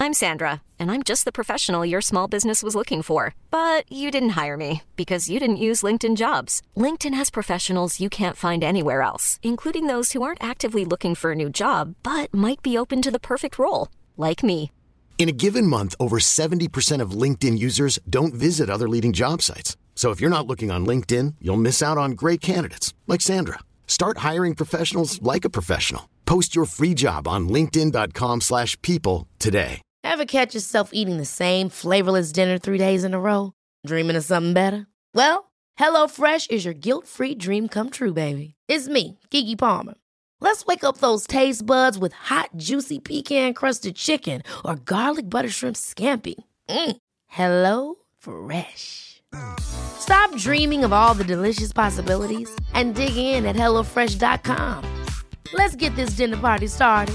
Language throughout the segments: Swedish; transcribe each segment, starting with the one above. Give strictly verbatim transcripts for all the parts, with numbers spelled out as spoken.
I'm Sandra, and I'm just the professional your small business was looking for. But you didn't hire me because you didn't use LinkedIn Jobs. LinkedIn has professionals you can't find anywhere else, including those who aren't actively looking for a new job, but might be open to the perfect role, like me. In a given month, over seventy percent of LinkedIn users don't visit other leading job sites. So if you're not looking on LinkedIn, you'll miss out on great candidates like Sandra. Start hiring professionals like a professional. Post your free job on linkedin dot com slash people today. Ever catch yourself eating the same flavorless dinner three days in a row? Dreaming of something better? Well, HelloFresh is your guilt-free dream come true, baby. It's me, Keke Palmer. Let's wake up those taste buds with hot, juicy pecan-crusted chicken or garlic butter shrimp scampi. Mm. Hello Fresh. Stop dreaming of all the delicious possibilities and dig in at hello fresh dot com. Let's get this dinner party started.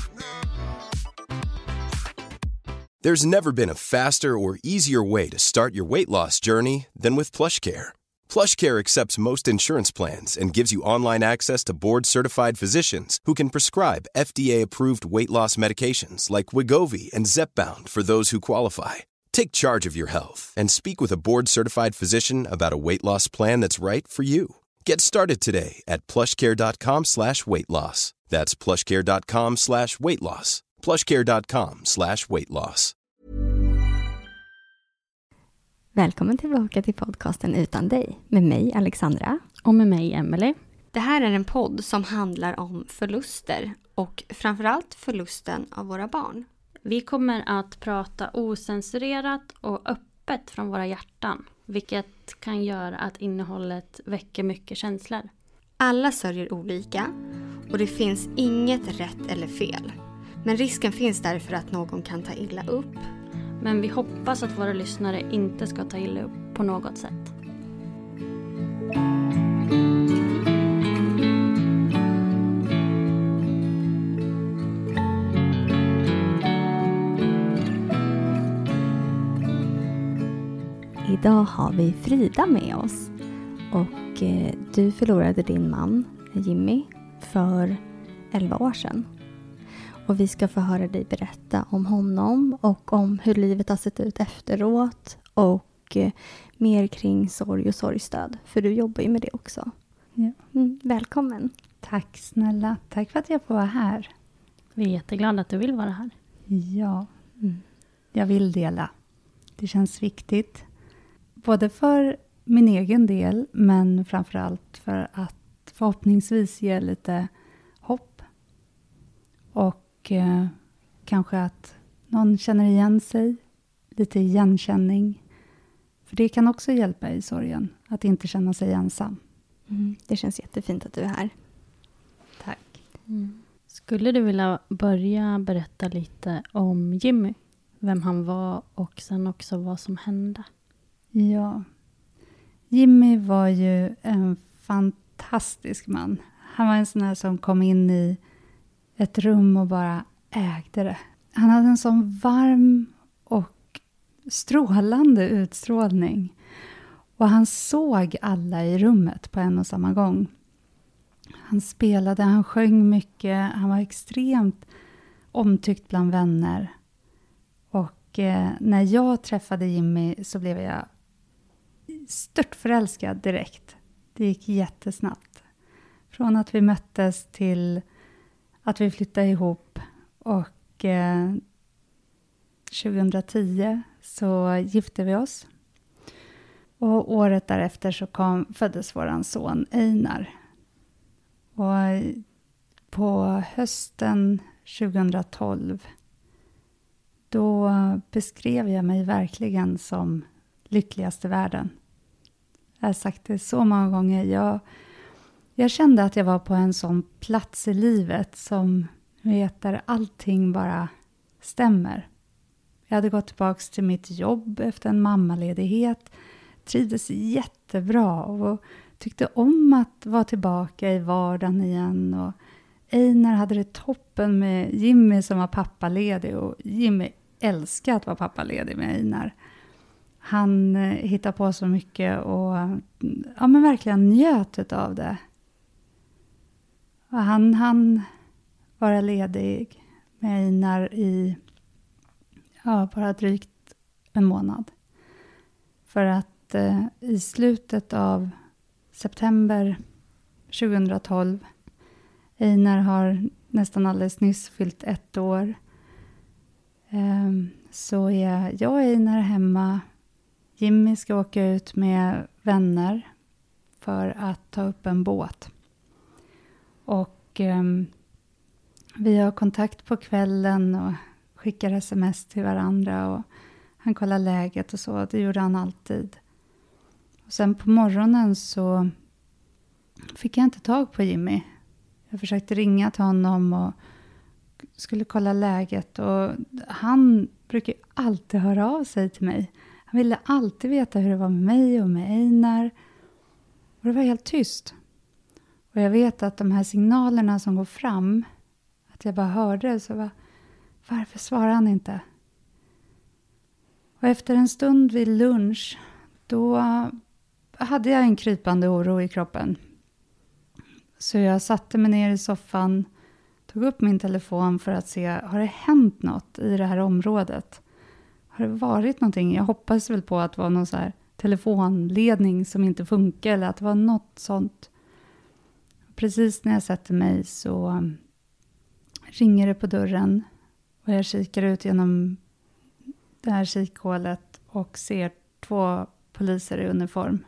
There's never been a faster or easier way to start your weight loss journey than with PlushCare. PlushCare accepts most insurance plans and gives you online access to board-certified physicians who can prescribe F D A-approved weight loss medications like Wegovy and Zepbound for those who qualify. Take charge of your health and speak with a board-certified physician about a weight loss plan that's right for you. Get started today at plushcare.com slash weight loss. That's plushcare.com slash weight loss. plushcare.com slash weight loss. Välkommen tillbaka till podcasten Utan dig med mig Alexandra och med mig Emily. Det här är en podd som handlar om förluster och framförallt förlusten av våra barn. Vi kommer att prata osensurerat och öppet från våra hjärtan, vilket kan göra att innehållet väcker mycket känslor. Alla sörjer olika och det finns inget rätt eller fel. Men risken finns därför att någon kan ta illa upp. Men vi hoppas att våra lyssnare inte ska ta illa upp på något sätt. Idag har vi Frida med oss och eh, du förlorade din man Jimmy för elva år sedan. Och vi ska få höra dig berätta om honom och om hur livet har sett ut efteråt och eh, mer kring sorg och sorgstöd. För du jobbar ju med det också. Ja. Mm, välkommen. Tack snälla. Tack för att jag får vara här. Vi är jätteglada att du vill vara här. Ja, mm. Jag vill dela. Det känns viktigt. Både för min egen del, men framförallt för att förhoppningsvis ge lite hopp. Och eh, kanske att någon känner igen sig. Lite igenkänning. För det kan också hjälpa i sorgen. Att inte känna sig ensam. Mm, det känns jättefint att du är här. Tack. Mm. Skulle du vilja börja berätta lite om Jimmy? Vem han var och sen också vad som hände? Ja. Jimmy var ju en fantastisk man. Han var en sån här som kom in i ett rum och bara ägde det. Han hade en sån varm och strålande utstrålning. Och han såg alla i rummet på en och samma gång. Han spelade, han sjöng mycket. Han var extremt omtyckt bland vänner. Och eh, när jag träffade Jimmy så blev jag stört förälskad direkt. Det gick jättesnabbt. Från att vi möttes till att vi flyttade ihop. Och eh, tjugohundratio så gifte vi oss. Och året därefter så kom, föddes våran son Einar. Och på hösten tjugotolv då beskrev jag mig verkligen som lyckligaste världen. Jag har sagt det så många gånger. Jag, jag kände att jag var på en sån plats i livet som vet där allting bara stämmer. Jag hade gått tillbaka till mitt jobb efter en mammaledighet. Trivdes jättebra och tyckte om att vara tillbaka i vardagen igen. Och Einar hade det toppen med Jimmy som var pappaledig. Och Jimmy älskade att vara pappaledig med Einar. Han eh, hittade på så mycket och ja, men verkligen njöt av det. Och han, han var ledig med Einar i ja, bara drygt en månad. För att eh, i slutet av september tjugohundratolv, Einar har nästan alldeles nyss fyllt ett år, eh, så är jag och Einar hemma. Jimmy ska åka ut med vänner för att ta upp en båt. Och eh, vi har kontakt på kvällen och skickar sms till varandra. Och han kollar läget och så. Det gjorde han alltid. Och sen på morgonen så fick jag inte tag på Jimmy. Jag försökte ringa till honom och skulle kolla läget. Och han brukar alltid höra av sig till mig. Han ville alltid veta hur det var med mig och med Einar. Och det var helt tyst. Och jag vet att de här signalerna som går fram, att jag bara hörde, så var, varför svarar han inte? Och efter en stund vid lunch, då hade jag en krypande oro i kroppen. Så jag satte mig ner i soffan, tog upp min telefon för att se, har det hänt något i det här området? Har det varit någonting? Jag hoppas väl på att det var någon så här telefonledning som inte funkar, eller att det var något sånt. Precis när jag sätter mig så ringer det på dörren och jag kikar ut genom det här kikhålet och ser två poliser i uniform.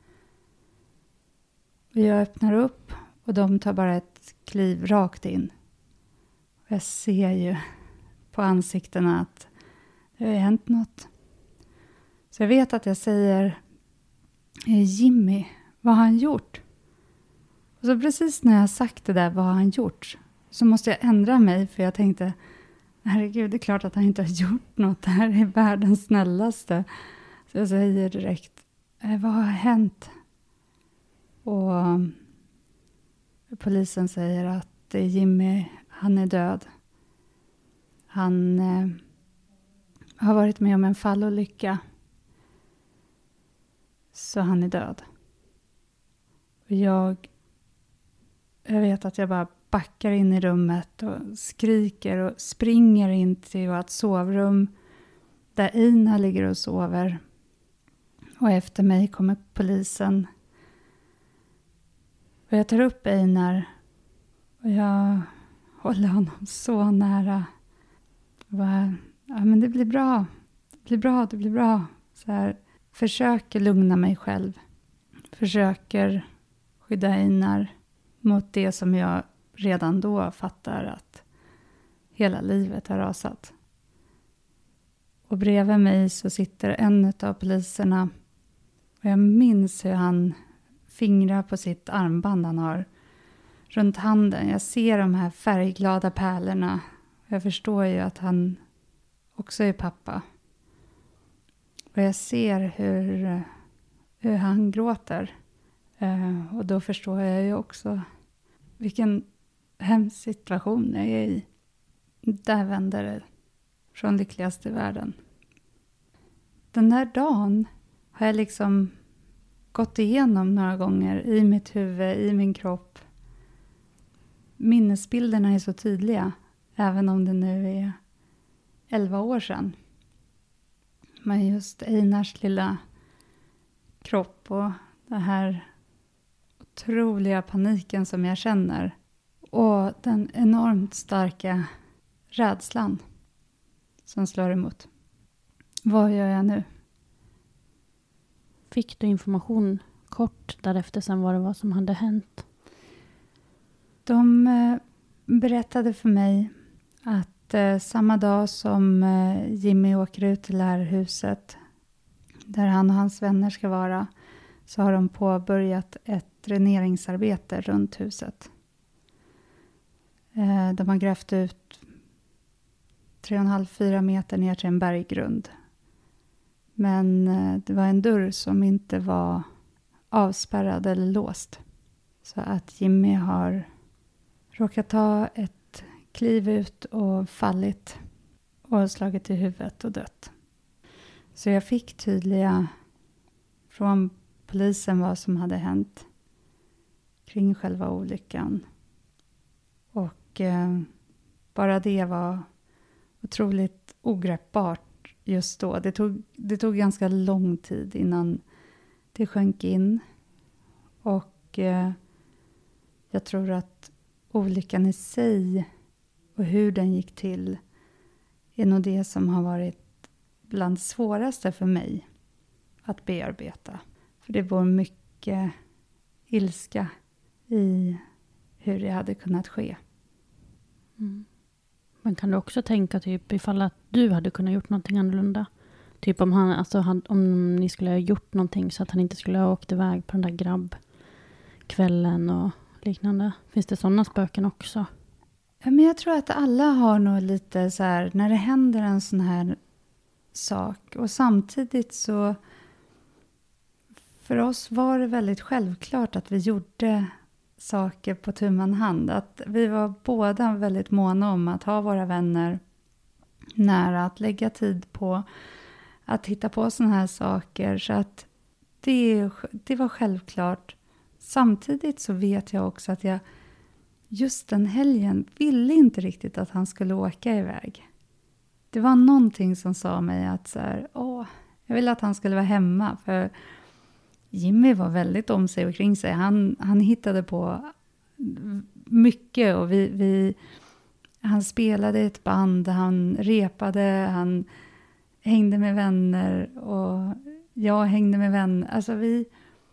Och jag öppnar upp och de tar bara ett kliv rakt in. Och jag ser ju på ansiktena att det har hänt något. Så jag vet att jag säger, Jimmy, vad har han gjort? Och så precis när jag sagt det där, vad har han gjort? Så måste jag ändra mig, för jag tänkte, herregud, det är klart att han inte har gjort något. Det här är världens snällaste. Så jag säger direkt, vad har hänt? Och polisen säger att det är Jimmy, han är död. Han eh, har varit med om en fallolycka. Så han är död. Och jag, jag vet att jag bara backar in i rummet och skriker och springer in till vårt sovrum där Einar ligger och sover. Och efter mig kommer polisen. Och jag tar upp Einar och jag håller honom så nära. Och bara, ja, men det blir bra. Det blir bra, det blir bra. Så här, försöker lugna mig själv. Försöker skydda Einar mot det som jag redan då fattar att hela livet har rasat. Och bredvid mig så sitter en av poliserna. Och jag minns hur han fingrar på sitt armband han har runt handen. Jag ser de här färgglada pärlorna. Jag förstår ju att han också är pappa. Och jag ser hur, hur han gråter. Uh, och då förstår jag ju också vilken hemsk situation jag är i. Där vänder det från lyckligaste världen. Den där dagen har jag liksom gått igenom några gånger i mitt huvud, i min kropp. Minnesbilderna är så tydliga, även om det nu är elva år sedan. Men just Einars lilla kropp och den här otroliga paniken som jag känner. Och den enormt starka rädslan som slår emot. Vad gör jag nu? Fick du information kort därefter sen vad det var som hade hänt? De eh, berättade för mig att eh, samma dag som eh, Jimmy åker ut till det här huset där han och hans vänner ska vara, så har de påbörjat ett dräneringsarbete runt huset. Eh, de har grävt ut tre och en halv, fyra meter ner till en berggrund. Men eh, det var en dörr som inte var avspärrad eller låst. Så att Jimmy har råkat ta ett kliv ut och fallit och slagit i huvudet och dött. Så jag fick tydliga från polisen vad som hade hänt kring själva olyckan. Och eh, bara det var otroligt ogreppbart just då. Det tog, det tog ganska lång tid innan det sjönk in. Och eh, jag tror att olyckan i sig och hur den gick till är nog det som har varit bland det svåraste för mig att bearbeta. För det var mycket ilska i hur det hade kunnat ske. Mm. Men kan du också tänka typ ifall att du hade kunnat gjort någonting annorlunda? Typ om, han, alltså, han, om ni skulle ha gjort någonting så att han inte skulle ha åkt iväg på den där grabbkvällen och liknande. Finns det sådana spöken också? Ja, men jag tror att alla har nog lite så här, när det händer en sån här sak. Och samtidigt så, för oss var det väldigt självklart att vi gjorde saker på tu man hand. Att vi var båda väldigt måna om att ha våra vänner nära, att lägga tid på att hitta på såna här saker. Så att det, det var självklart. Samtidigt så vet jag också att jag just den helgen ville inte riktigt att han skulle åka iväg. Det var någonting som sa mig att så här, åh, jag ville att han skulle vara hemma. För Jimmy var väldigt om sig och kring sig. Han, han hittade på mycket och vi, vi, han spelade i ett band, han repade, han hängde med vänner och jag hängde med vänner. Alltså vi,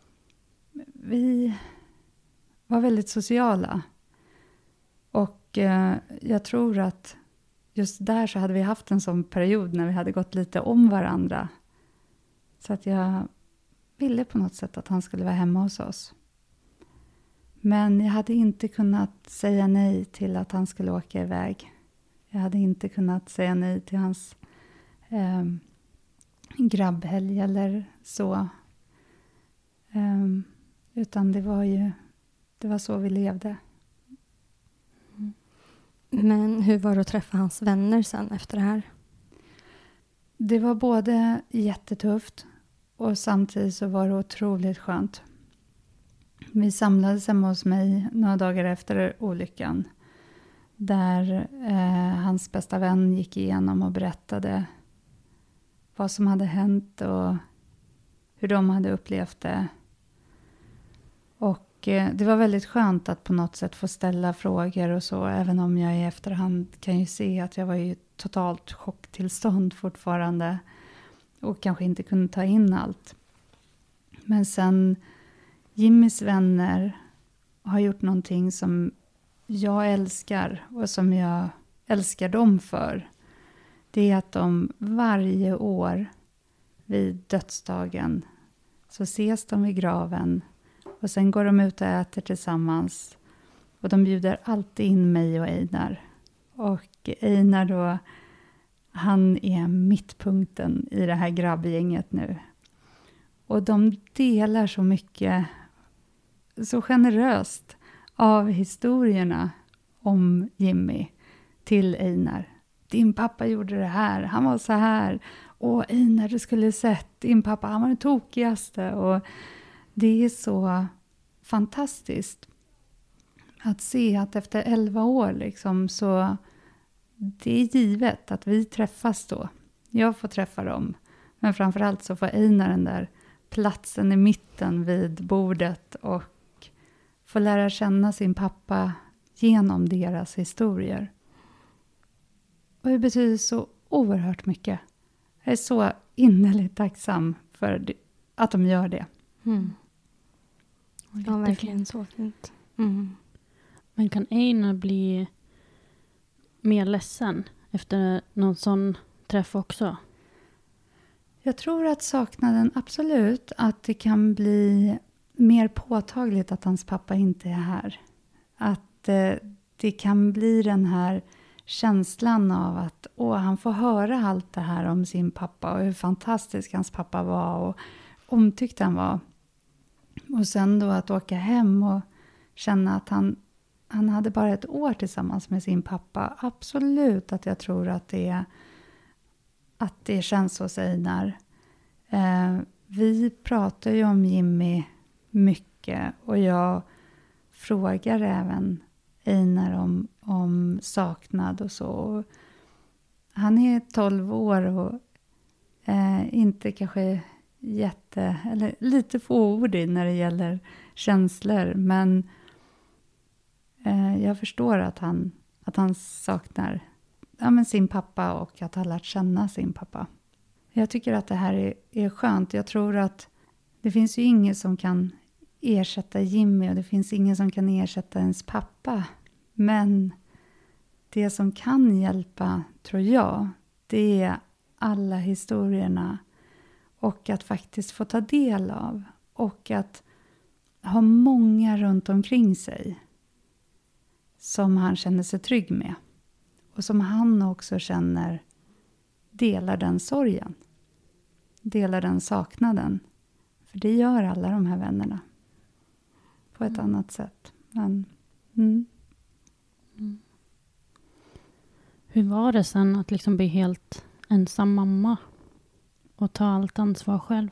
vi var väldigt sociala. Och eh, jag tror att just där så hade vi haft en sån period när vi hade gått lite om varandra. Så att jag ville på något sätt att han skulle vara hemma hos oss. Men jag hade inte kunnat säga nej till att han skulle åka iväg. Jag hade inte kunnat säga nej till hans eh, grabbhelg eller så. Eh, utan det var ju, det var så vi levde. Men hur var det att träffa hans vänner sen efter det här? Det var både jättetufft och samtidigt så var det otroligt skönt. Vi samlades hemma hos mig några dagar efter olyckan. Där eh, hans bästa vän gick igenom och berättade vad som hade hänt och hur de hade upplevt det. Och eh, det var väldigt skönt att på något sätt få ställa frågor och så. Även om jag i efterhand kan ju se att jag var i totalt chocktillstånd fortfarande. Och kanske inte kunde ta in allt. Men sen Jimmys vänner har gjort någonting som jag älskar och som jag älskar dem för. Det är att de varje år vid dödsdagen så ses de vid graven och sen går de ut och äter tillsammans. Och de bjuder alltid in mig och Einar. Och Einar då, han är mittpunkten i det här grabbgänget nu. Och de delar så mycket, så generöst av historierna om Jimmy till Einar. Din pappa gjorde det här, han var så här. Och Einar, du skulle sett, din pappa, han var den tokigaste. Och det är så fantastiskt att se att efter elva år liksom så det är givet att vi träffas då. Jag får träffa dem. Men framförallt så får Einar den där platsen i mitten vid bordet och få lära känna sin pappa genom deras historier. Och det betyder så oerhört mycket. Jag är så innerligt tacksam för att de gör det. Mm. Ja, verkligen så fint. Mm. Men kan Einar bli mer ledsen efter någon sån träff också? Jag tror att saknaden absolut att det kan bli mer påtagligt att hans pappa inte är här. Att eh, det kan bli den här känslan av att åh, han får höra allt det här om sin pappa och hur fantastisk hans pappa var och omtyckt han var. Och sen då att åka hem och känna att han, han hade bara ett år tillsammans med sin pappa. Absolut att jag tror att det, att det känns hos Einar. Eh, vi pratar ju om Jimmy mycket och jag frågar även Einar om, om saknad och så. han är tolv år och eh, inte kanske jätte, eller lite fåordig när det gäller känslor. Men eh, jag förstår att han, att han saknar ja, men sin pappa och att ha lärt känna sin pappa. Jag tycker att det här är, är skönt. Jag tror att det finns ju ingen som kan ersätta Jimmy och det finns ingen som kan ersätta ens pappa. Men det som kan hjälpa, tror jag, det är alla historierna och att faktiskt få ta del av och att ha många runt omkring sig som han känner sig trygg med och som han också känner delar den sorgen, delar den saknaden. För det gör alla de här vännerna på ett mm. annat sätt. Men, mm. Mm. Hur var det sen att liksom bli helt ensam mamma och ta allt ansvar själv?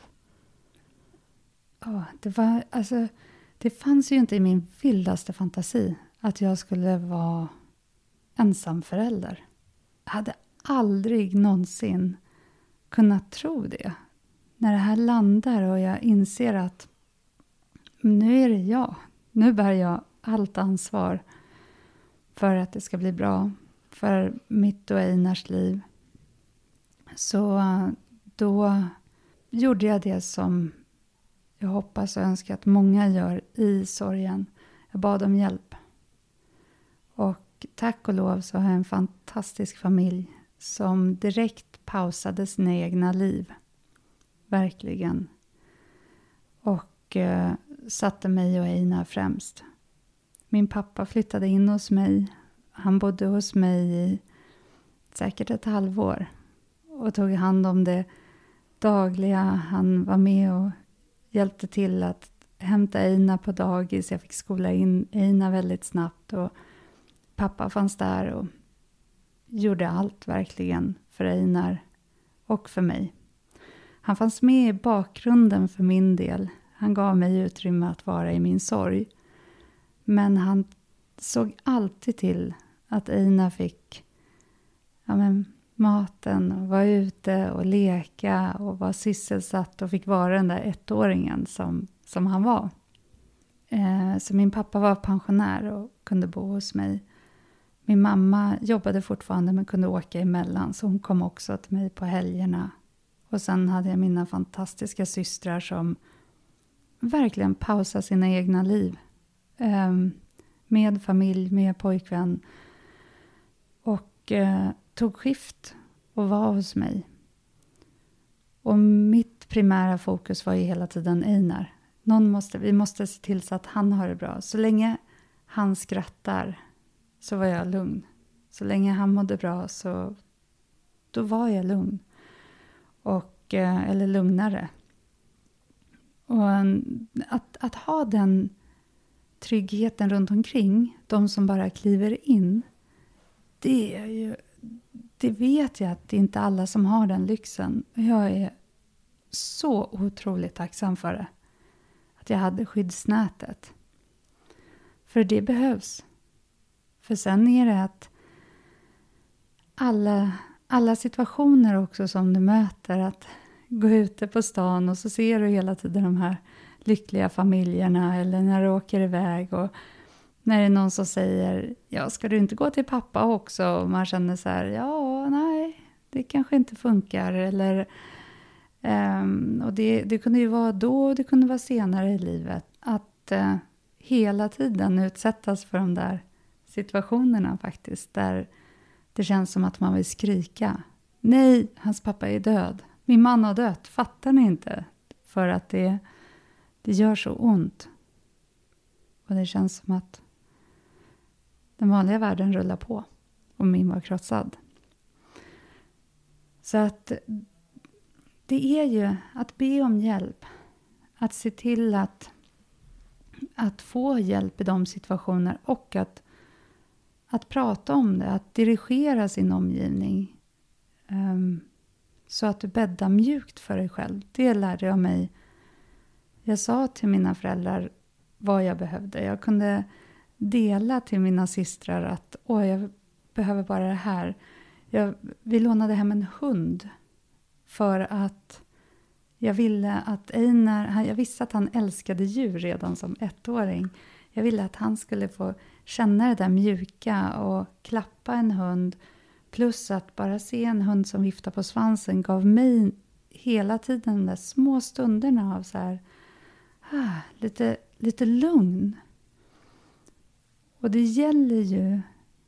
Ja, det var alltså det fanns ju inte i min vildaste fantasi att jag skulle vara ensam förälder. Jag hade aldrig någonsin kunnat tro det. När det här landar och jag inser att nu är det jag. Nu bär jag allt ansvar för att det ska bli bra. För mitt och Einars liv. Så då gjorde jag det som jag hoppas och önskar att många gör i sorgen. Jag bad om hjälp. Och tack och lov så har jag en fantastisk familj som direkt pausade sina egna liv. Verkligen. Och eh, satte mig och Einar främst. Min pappa flyttade in hos mig. Han bodde hos mig i säkert ett halvår. Och tog hand om det dagliga. Han var med och hjälpte till att hämta Einar på dagis. Jag fick skola in Einar väldigt snabbt. Och pappa fanns där och gjorde allt verkligen för Einar och för mig. Han fanns med i bakgrunden för min del. Han gav mig utrymme att vara i min sorg. Men han såg alltid till att Einar fick ja men, maten och vara ute och leka och vara sysselsatt och fick vara den där ettåringen som, som han var. Eh, så min pappa var pensionär och kunde bo hos mig. Min mamma jobbade fortfarande men kunde åka emellan så hon kom också till mig på helgerna. Och sen hade jag mina fantastiska systrar som verkligen pausade sina egna liv. Eh, med familj, med pojkvän. Och eh, tog skift och var hos mig. Och mitt primära fokus var ju hela tiden Einar. Någon måste, vi måste se till så att han har det bra. Så länge han skrattar så var jag lugn. Så länge han mådde bra så då var jag lugn. Och, eh, eller lugnare. Och att, att ha den tryggheten runt omkring, de som bara kliver in, det är ju, det vet jag att det är inte alla som har den lyxen. Jag är så otroligt tacksam för det. Att jag hade skyddsnätet. För det behövs. För sen är det att alla, alla situationer också som du möter, att gå ute på stan och så ser du hela tiden de här lyckliga familjerna eller när du åker iväg och när det är någon som säger ja, ska du inte gå till pappa också? Och man känner så här, ja, nej, det kanske inte funkar. Eller, um, och det, det kunde ju vara då och det kunde vara senare i livet. Att uh, hela tiden utsättas för de där situationerna faktiskt. Där det känns som att man vill skrika. Nej, hans pappa är död. Min man har dött, fattar ni inte? För att det, det gör så ont. Och det känns som att den vanliga världen rullar på. Och min var krossad. Så att det är ju att be om hjälp. Att se till att, att få hjälp i de situationer. Och att, att prata om det. Att dirigera sin omgivning. Um, så att du bäddar mjukt för dig själv. Det lärde jag mig. Jag sa till mina föräldrar vad jag behövde. Jag kunde dela till mina systrar att åh, jag behöver bara det här. Jag, vi lånade hem en hund för att jag ville att Einar, jag visste att han älskade djur redan som ettåring. Jag ville att han skulle få känna det där mjuka och klappa en hund. Plus att bara se en hund som viftar på svansen gav mig hela tiden de där små stunderna av så här, ah, lite, lite lugn. Och det gäller ju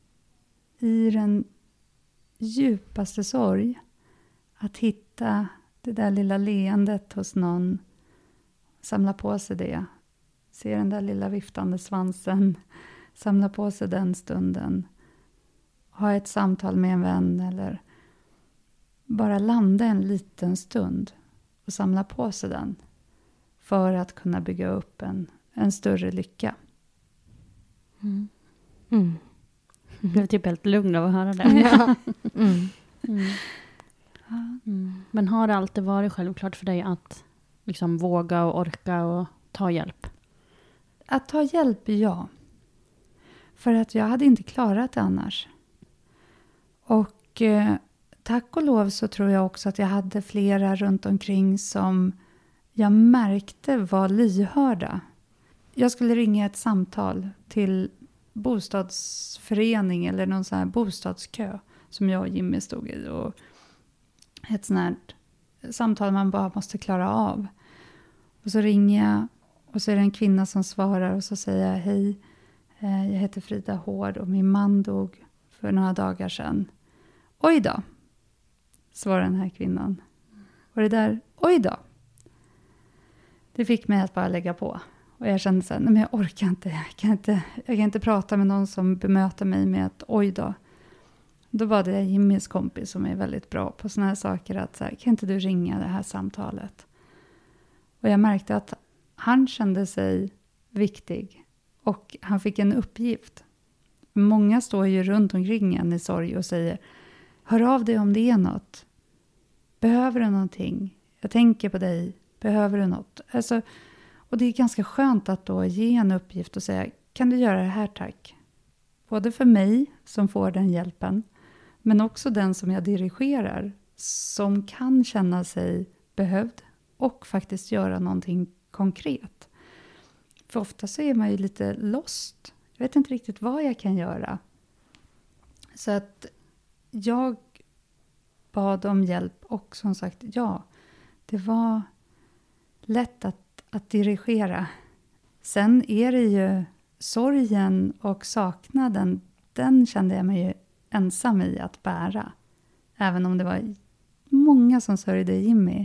i den djupaste sorg att hitta det där lilla leendet hos någon. Samla på sig det. Se den där lilla viftande svansen. Samla på sig den stunden. Ha ett samtal med en vän eller bara landa en liten stund och samla på sig den för att kunna bygga upp en, en större lycka. Mm. Mm. Jag är typ helt lugn av att höra det. Ja. Mm. Mm. Mm. Men har det alltid varit självklart för dig att liksom våga och orka och ta hjälp? Att ta hjälp, ja. För att jag hade inte klarat det annars. Och eh, tack och lov så tror jag också att jag hade flera runt omkring som jag märkte var lyhörda. Jag skulle ringa ett samtal till bostadsförening eller någon sån här bostadskö som jag och Jimmy stod i. Och ett sånt här samtal man bara måste klara av. Och så ringer jag och så är det en kvinna som svarar och så säger jag: hej, jag heter Frida Hård och min man dog för några dagar sedan. Oj då, svarar den här kvinnan. Och det där, oj då. Det fick mig att bara lägga på. Och jag kände så här, nej men jag orkar inte. Jag kan inte, jag kan inte prata med någon som bemöter mig med ett oj då. Då var det Jimmys kompis som är väldigt bra på såna här saker. Att så här, kan inte du ringa det här samtalet? Och jag märkte att han kände sig viktig. Och han fick en uppgift. Många står ju runt omkring en i sorg och säger: hör av dig om det är något. Behöver du någonting? Jag tänker på dig. Behöver du något? Alltså, och det är ganska skönt att då ge en uppgift och säga: kan du göra det här, tack? Både för mig som får den hjälpen. Men också den som jag dirigerar. Som kan känna sig behövd. Och faktiskt göra någonting konkret. För ofta så är man ju lite lost. Jag vet inte riktigt vad jag kan göra. Så att jag bad om hjälp. Och som sagt, ja. Det var lätt att, att dirigera. Sen är det ju sorgen och saknaden. Den kände jag mig ju ensam i att bära. Även om det var många som sörjde Jimmy.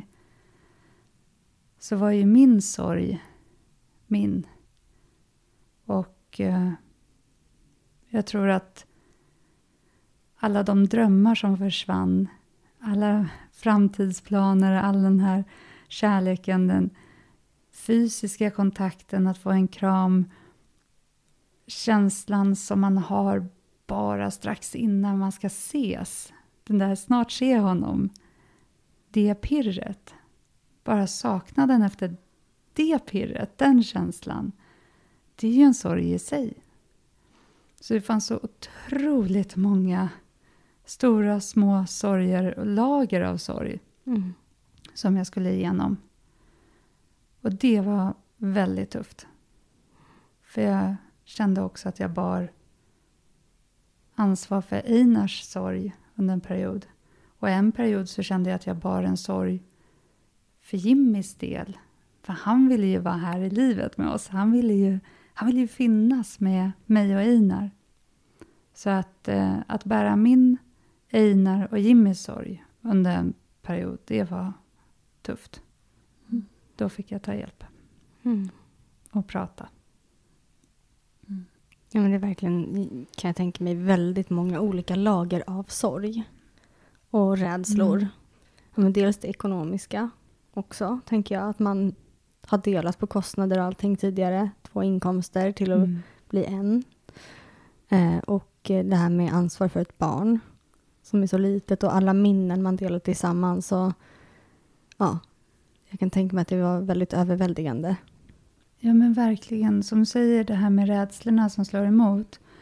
Så var ju min sorg min. Och eh, jag tror att alla de drömmar som försvann. Alla framtidsplaner. All den här kärleken. Den fysiska kontakten. Att få en kram. Känslan som man har bara strax innan man ska ses. Den där snart se honom. Det pirret. Bara saknaden efter det pirret. Den känslan. Det är ju en sorg i sig. Så det fanns så otroligt många stora små sorger och lager av sorg. Mm. Som jag skulle igenom. Och det var väldigt tufft. För jag kände också att jag bar ansvar för Einars sorg under en period. Och en period så kände jag att jag bar en sorg för Jimmys del. För han ville ju vara här i livet med oss. Han ville ju, han ville ju finnas med mig och Einar. Så att, eh, att bära min, Einar och Jimmys sorg under en period, det var tufft. Mm. Då fick jag ta hjälp. Mm. Och prata. Mm. Ja, men det är verkligen, kan jag tänka mig, väldigt många olika lager av sorg. Och rädslor. Mm. Ja, men dels det ekonomiska också, tänker jag. Att man har delat på kostnader och allting tidigare. Två inkomster till att mm. bli en. Eh, och det här med ansvar för ett barn. Som är så litet. Och alla minnen man delar tillsammans. Så, ja, jag kan tänka mig att det var väldigt överväldigande. Ja, men verkligen. Som säger, det här med rädslorna som slår emot.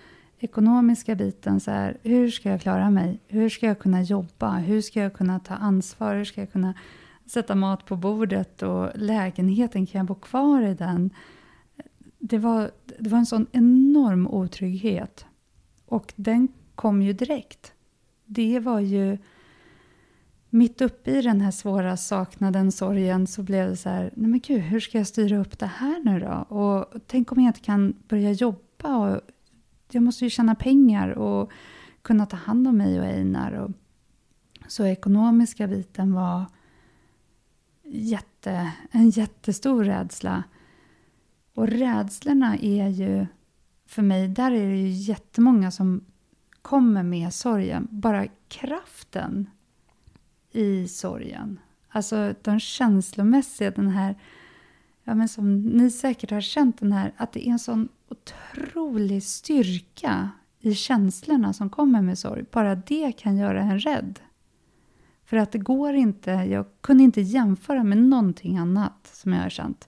ekonomiska biten, så här, hur ska jag klara mig? Hur ska jag kunna jobba? Hur ska jag kunna ta ansvar? Hur ska jag kunna sätta mat på bordet? Och lägenheten, kan jag bo kvar i den? Det var, det var en sån enorm otrygghet. Och den kom ju direkt. Det var ju mitt uppe i den här svåra saknaden, sorgen, så blev det så här, nej men gud, hur ska jag styra upp det här nu då? Och tänk om jag inte kan börja jobba, och jag måste ju tjäna pengar och kunna ta hand om mig och Einar. Och så ekonomiska biten var jätte, en jättestor rädsla. Och rädslorna är ju, för mig, där är det ju jättemånga som kommer med sorgen. Bara kraften i sorgen. Alltså de känslomässiga, den här, ja men som ni säkert har känt, den här, att det är en sån otrolig styrka i känslorna som kommer med sorg. Bara det kan göra en rädd. För att det går inte, jag kunde inte jämföra med någonting annat som jag har känt.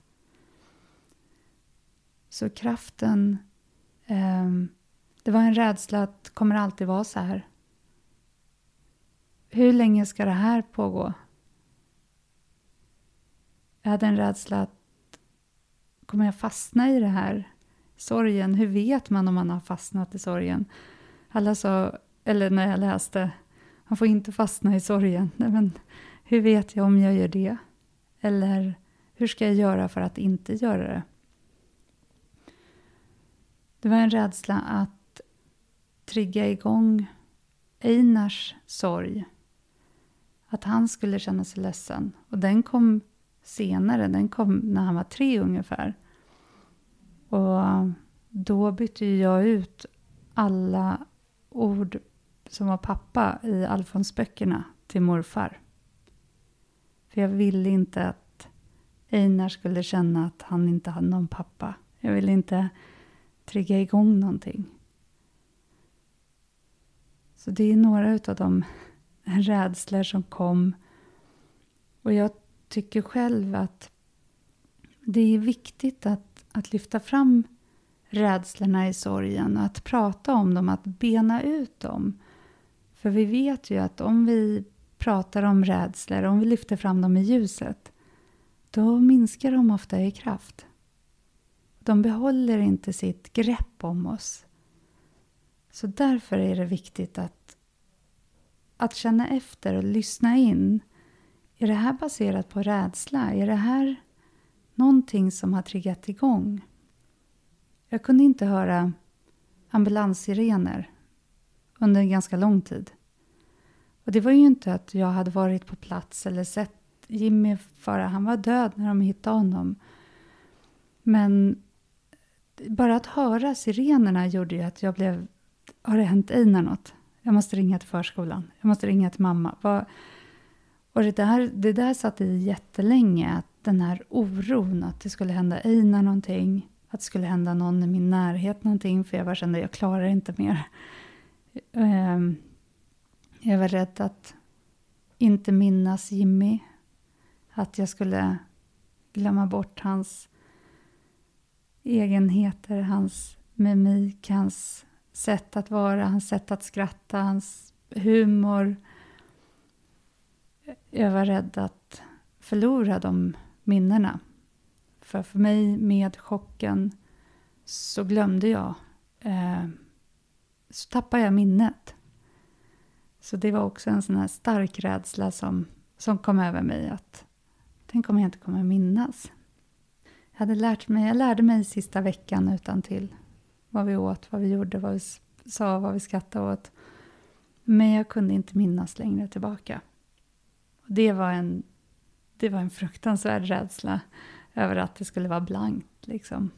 Så kraften, eh, det var en rädsla att kommer alltid vara så här. Hur länge ska det här pågå? Jag hade en rädsla att kommer jag fastna i det här? Sorgen, hur vet man om man har fastnat i sorgen? Alla sa, eller när jag läste, man får inte fastna i sorgen. Nej, men hur vet jag om jag gör det? Eller hur ska jag göra för att inte göra det? Det var en rädsla att trigga igång Einars sorg. Att han skulle känna sig ledsen. Och den kom senare, den kom när han var tre ungefär. Och då bytte jag ut alla ord som var pappa i Alfons-böckerna till morfar. För jag ville inte att Einar skulle känna att han inte hade någon pappa. Jag ville inte trigga igång någonting. Så det är några av de rädslor som kom. Och jag tycker själv att det är viktigt att, att lyfta fram rädslorna i sorgen. Och att prata om dem, att bena ut dem. För vi vet ju att om vi pratar om rädslor, om vi lyfter fram dem i ljuset, då minskar de ofta i kraft. De behåller inte sitt grepp om oss. Så därför är det viktigt att, att känna efter och lyssna in. Är det här baserat på rädsla? Är det här någonting som har triggat igång? Jag kunde inte höra ambulanssirener under en ganska lång tid. Och det var ju inte att jag hade varit på plats eller sett Jimmy föra. Han var död när de hittade honom. Men bara att höra sirenerna gjorde ju att jag blev, har det hänt Einar något? Jag måste ringa till förskolan. Jag måste ringa till mamma. Vad... Och det där, det där satt i jättelänge. Att den här oron att det skulle hända Einar någonting. Att det skulle hända någon i min närhet någonting. För jag bara kände att jag klarar inte mer. Jag var rädd att inte minnas Jimmy. Att jag skulle glömma bort hans egenheter, hans mimik, hans sätt att vara, hans sätt att skratta, hans humor. Jag var rädd att förlora de minnena. För för mig med chocken så glömde jag. Eh, så tappade jag minnet. Så det var också en sån här stark rädsla som, som kom över mig. Att tänk om jag inte kommer minnas. Jag hade lärt mig, jag lärde mig sista veckan utan till vad vi åt, vad vi gjorde, vad vi sa, vad vi skrattade åt. Men jag kunde inte minnas längre tillbaka. Och det var en, det var en fruktansvärd rädsla över att det skulle vara blankt. Liksom.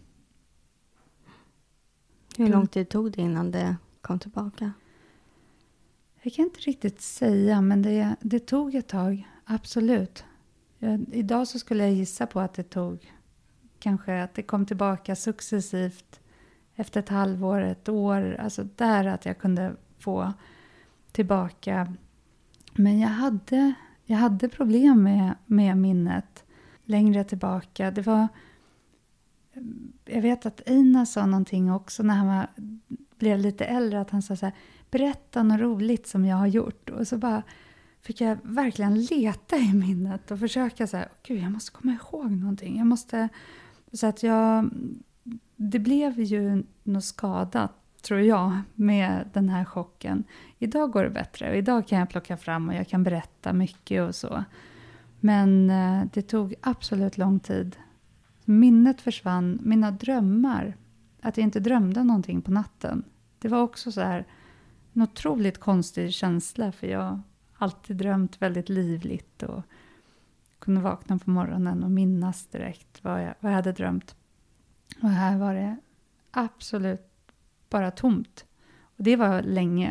Hur lång tid tog det innan det kom tillbaka? Jag kan inte riktigt säga, men det, det tog ett tag. Absolut. Jag, idag så skulle jag gissa på att det tog kanske att det kom tillbaka successivt efter ett halvår, ett år. Alltså där att jag kunde få tillbaka. Men jag hade, jag hade problem med, med minnet längre tillbaka. Det var, jag vet att Einar sa någonting också när han var blev lite äldre att han sa så här, berätta något roligt som jag har gjort. Och så bara fick jag verkligen leta i minnet och försöka så här, gud jag måste komma ihåg någonting. Jag måste, så att jag, det blev ju något skadat tror jag med den här chocken. Idag går det bättre och idag kan jag plocka fram och jag kan berätta mycket och så. Men eh, det tog absolut lång tid. Minnet försvann, mina drömmar, att jag inte drömde någonting på natten. Det var också så här en otroligt konstig känsla för jag har alltid drömt väldigt livligt och kunde vakna på morgonen och minnas direkt vad jag, vad jag hade drömt. Och här var det absolut bara tomt. Och det var länge.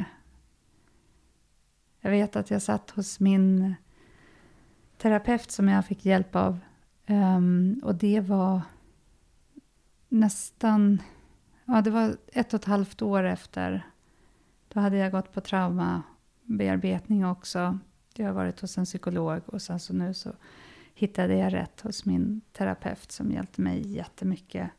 Jag vet att jag satt hos min terapeut som jag fick hjälp av. Um, och det var nästan, ja det var ett och ett halvt år efter. Då hade jag gått på traumabearbetning också. Jag har varit hos en psykolog och sen så nu så hittade jag rätt hos min terapeut som hjälpte mig jättemycket.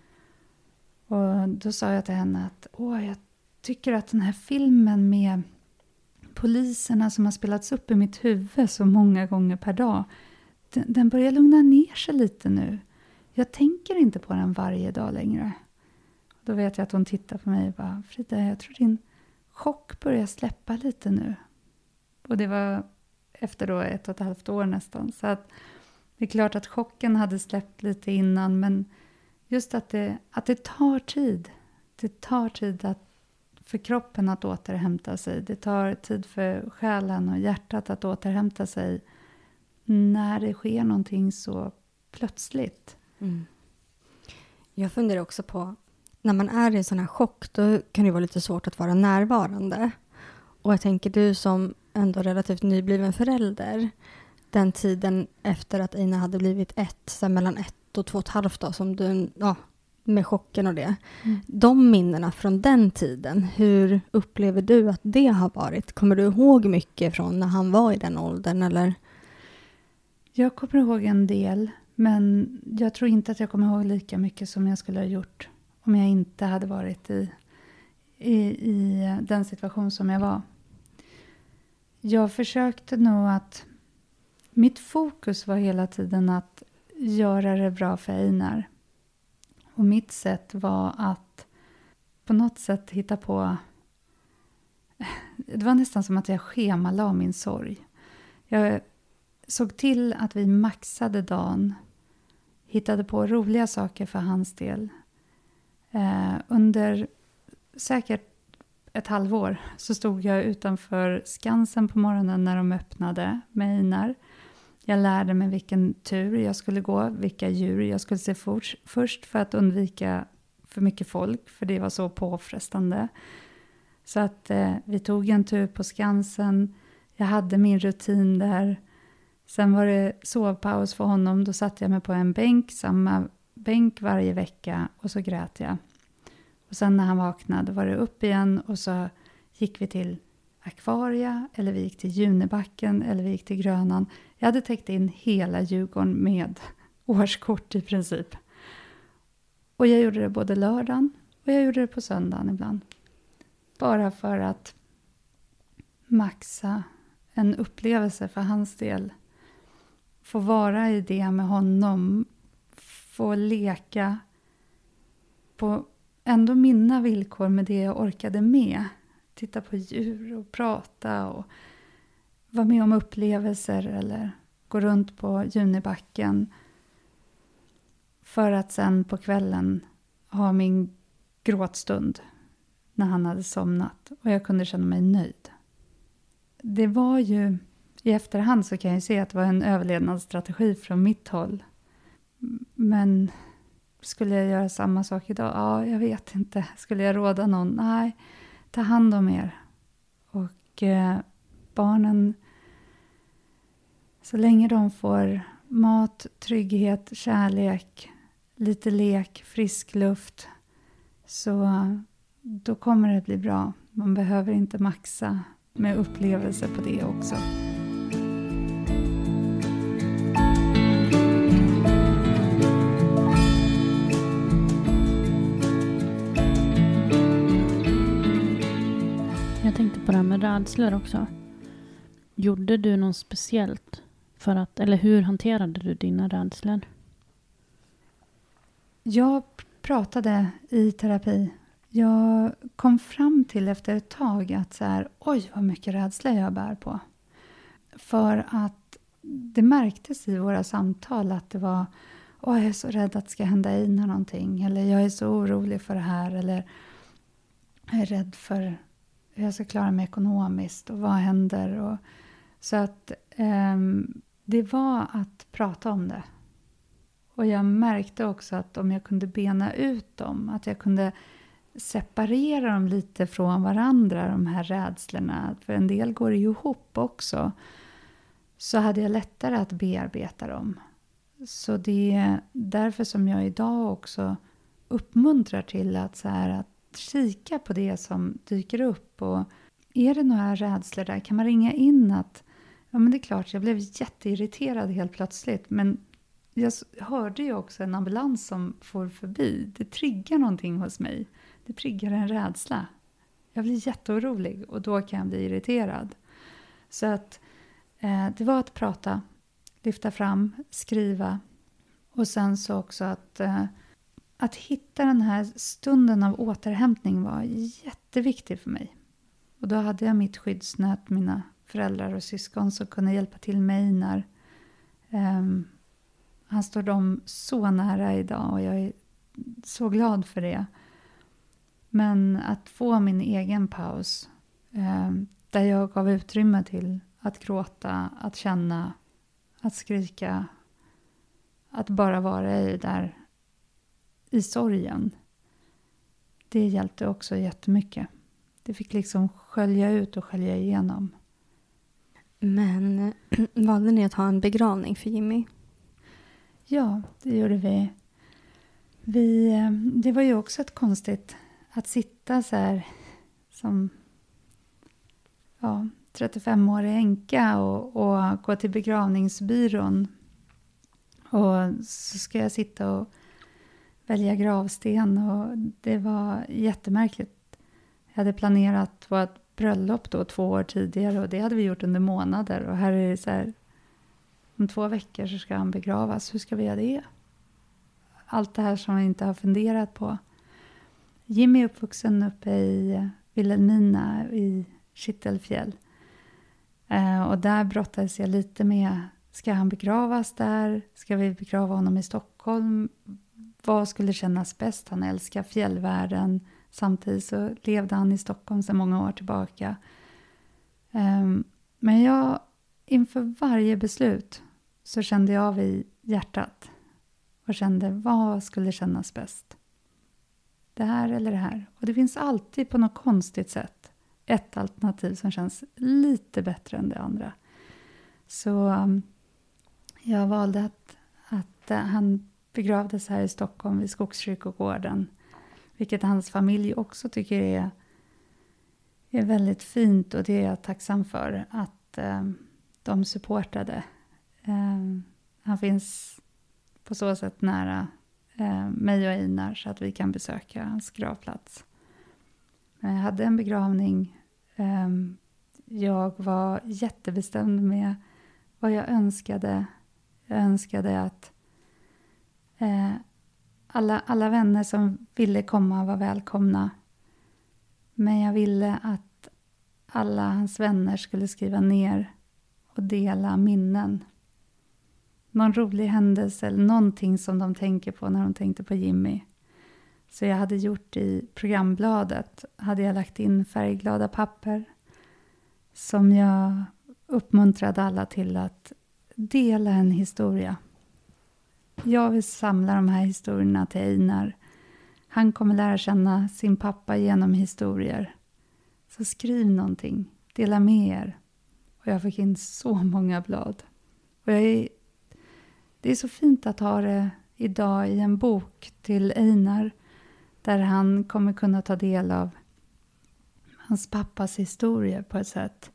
Och då sa jag till henne att åh, jag tycker att den här filmen med poliserna som har spelats upp i mitt huvud så många gånger per dag, den, den börjar lugna ner sig lite nu. Jag tänker inte på den varje dag längre. Då vet jag att hon tittar på mig och bara, Frida, jag tror din chock börjar släppa lite nu. Och det var efter då ett och ett halvt år nästan. Så att det är klart att chocken hade släppt lite innan, men just att det, att det tar tid. Det tar tid att, för kroppen att återhämta sig. Det tar tid för själen och hjärtat att återhämta sig när det sker någonting så plötsligt. Mm. Jag funderar också på, när man är i sån här chock, då kan det vara lite svårt att vara närvarande. Och jag tänker, du som ändå relativt nybliven förälder, den tiden efter att Einar hade blivit ett, så mellan ett och två och ett halvt då, som du, ja, med chocken och det. Mm. De minnena från den tiden, hur upplever du att det har varit? Kommer du ihåg mycket från när han var i den åldern, eller? Jag kommer ihåg en del, men jag tror inte att jag kommer ihåg lika mycket som jag skulle ha gjort om jag inte hade varit i, i, i den situation som jag var. Jag försökte nog att, mitt fokus var hela tiden att göra det bra för Einar. Och mitt sätt var att på något sätt hitta på, det var nästan som att jag schemalade min sorg. Jag såg till att vi maxade dagen, hittade på roliga saker för hans del. Eh, under säkert ett halvår så stod jag utanför Skansen på morgonen när de öppnade med Einar. Jag lärde mig vilken tur jag skulle gå, vilka djur jag skulle se for- först för att undvika för mycket folk, för det var så påfrestande. Så att eh, vi tog en tur på Skansen, jag hade min rutin där. Sen var det sovpaus för honom, då satte jag mig på en bänk, samma bänk varje vecka, och så grät jag. Och sen när han vaknade var det upp igen och så gick vi till Akvaria, eller vi gick till Junibacken, eller vi gick till Grönan. Jag hade täckt in hela Djurgården med årskort i princip. Och jag gjorde det både lördagen och jag gjorde det på söndagen ibland. Bara för att maxa en upplevelse för hans del. Få vara i det med honom. Få leka på ändå mina villkor med det jag orkade med. Titta på djur och prata och vara med om upplevelser eller gå runt på Junibacken. För att sen på kvällen ha min gråtstund när han hade somnat. Och jag kunde känna mig nöjd. Det var ju, i efterhand så kan jag se att det var en överlevnadsstrategi från mitt håll. Men skulle jag göra samma sak idag? Ja, jag vet inte. Skulle jag råda någon? Nej, ta hand om er. Och eh, barnen, så länge de får mat, trygghet, kärlek, lite lek, frisk luft, så då kommer det bli bra. Man behöver inte maxa med upplevelser på det också. med rädslor också. Gjorde du något speciellt för att, eller hur hanterade du dina rädslor? Jag pratade i terapi. Jag kom fram till efter ett tag att så här, oj vad mycket rädsla jag bär på. För att det märktes i våra samtal att det var, åh jag är så rädd att det ska hända Einar någonting. Eller jag är så orolig för det här. Eller jag är rädd för hur jag ska klara mig ekonomiskt och vad händer. Och, så att eh, det var att prata om det. Och jag märkte också att om jag kunde bena ut dem, att jag kunde separera dem lite från varandra, de här rädslorna. För en del går det ju ihop också. Så hade jag lättare att bearbeta dem. Så det är därför som jag idag också uppmuntrar till att, så här, att kika på det som dyker upp. Och är det några rädslor där kan man ringa in att ja men det är klart jag blev jätteirriterad helt plötsligt. Men jag hörde ju också en ambulans som får förbi. Det triggar någonting hos mig. Det triggar en rädsla. Jag blir jätteorolig och då kan jag bli irriterad. Så att eh, det var att prata, lyfta fram, skriva. Och sen så också att, eh, att hitta den här stunden av återhämtning var jätteviktig för mig. Och då hade jag mitt skyddsnät, mina föräldrar och syskon som kunde hjälpa till mig när eh, han står dem så nära idag och jag är så glad för det. Men att få min egen paus eh, där jag gav utrymme till att gråta, att känna, att skrika, att bara vara i där i sorgen. Det hjälpte också jättemycket. Det fick liksom skölja ut och skölja igenom. Men valde ni att ha en begravning för Jimmy? Ja, det gjorde vi. vi. Det var ju också ett konstigt att sitta så här som ja, trettiofemårig änka och, och gå till begravningsbyrån. Och så ska jag sitta och välja gravsten och det var jättemärkligt. Jag hade planerat vårt bröllop då två år tidigare och det hade vi gjort under månader. Och här är det så här, om två veckor så ska han begravas. Hur ska vi göra det? Allt det här som jag inte har funderat på. Jimmy är uppvuxen uppe i Vilhelmina i Kittelfjäll. Eh, och där brottades jag lite med, ska han begravas där? Ska vi begrava honom i Stockholm? Vad skulle kännas bäst? Han älskar fjällvärlden. Samtidigt så levde han i Stockholm sedan många år tillbaka. Eh, men jag, inför varje beslut så kände jag av i hjärtat. Och kände, vad skulle kännas bäst? Det här eller det här. Och det finns alltid på något konstigt sätt ett alternativ som känns lite bättre än det andra. Så um, jag valde att, att uh, han begravdes här i Stockholm vid Skogskyrkogården. Vilket hans familj också tycker är, är väldigt fint. Och det är jag tacksam för att uh, de supportade. Uh, han finns på så sätt nära eh, mig och Einar så att vi kan besöka hans gravplats. Men jag hade en begravning. Eh, jag var jättebestämd med vad jag önskade. Jag önskade att eh, alla, alla vänner som ville komma var välkomna. Men jag ville att alla hans vänner skulle skriva ner och dela minnen. Någon rolig händelse eller någonting som de tänker på när de tänkte på Jimmy. Så jag hade gjort i programbladet, hade jag lagt in färgglada papper. Som jag uppmuntrade alla till att dela en historia. Jag vill samla de här historierna till Einar. Han kommer lära känna sin pappa genom historier. Så skriv någonting, dela med er. Och jag fick in så många blad. Och jag är Det är så fint att ha det idag i en bok till Einar. Där han kommer kunna ta del av hans pappas historia på ett sätt.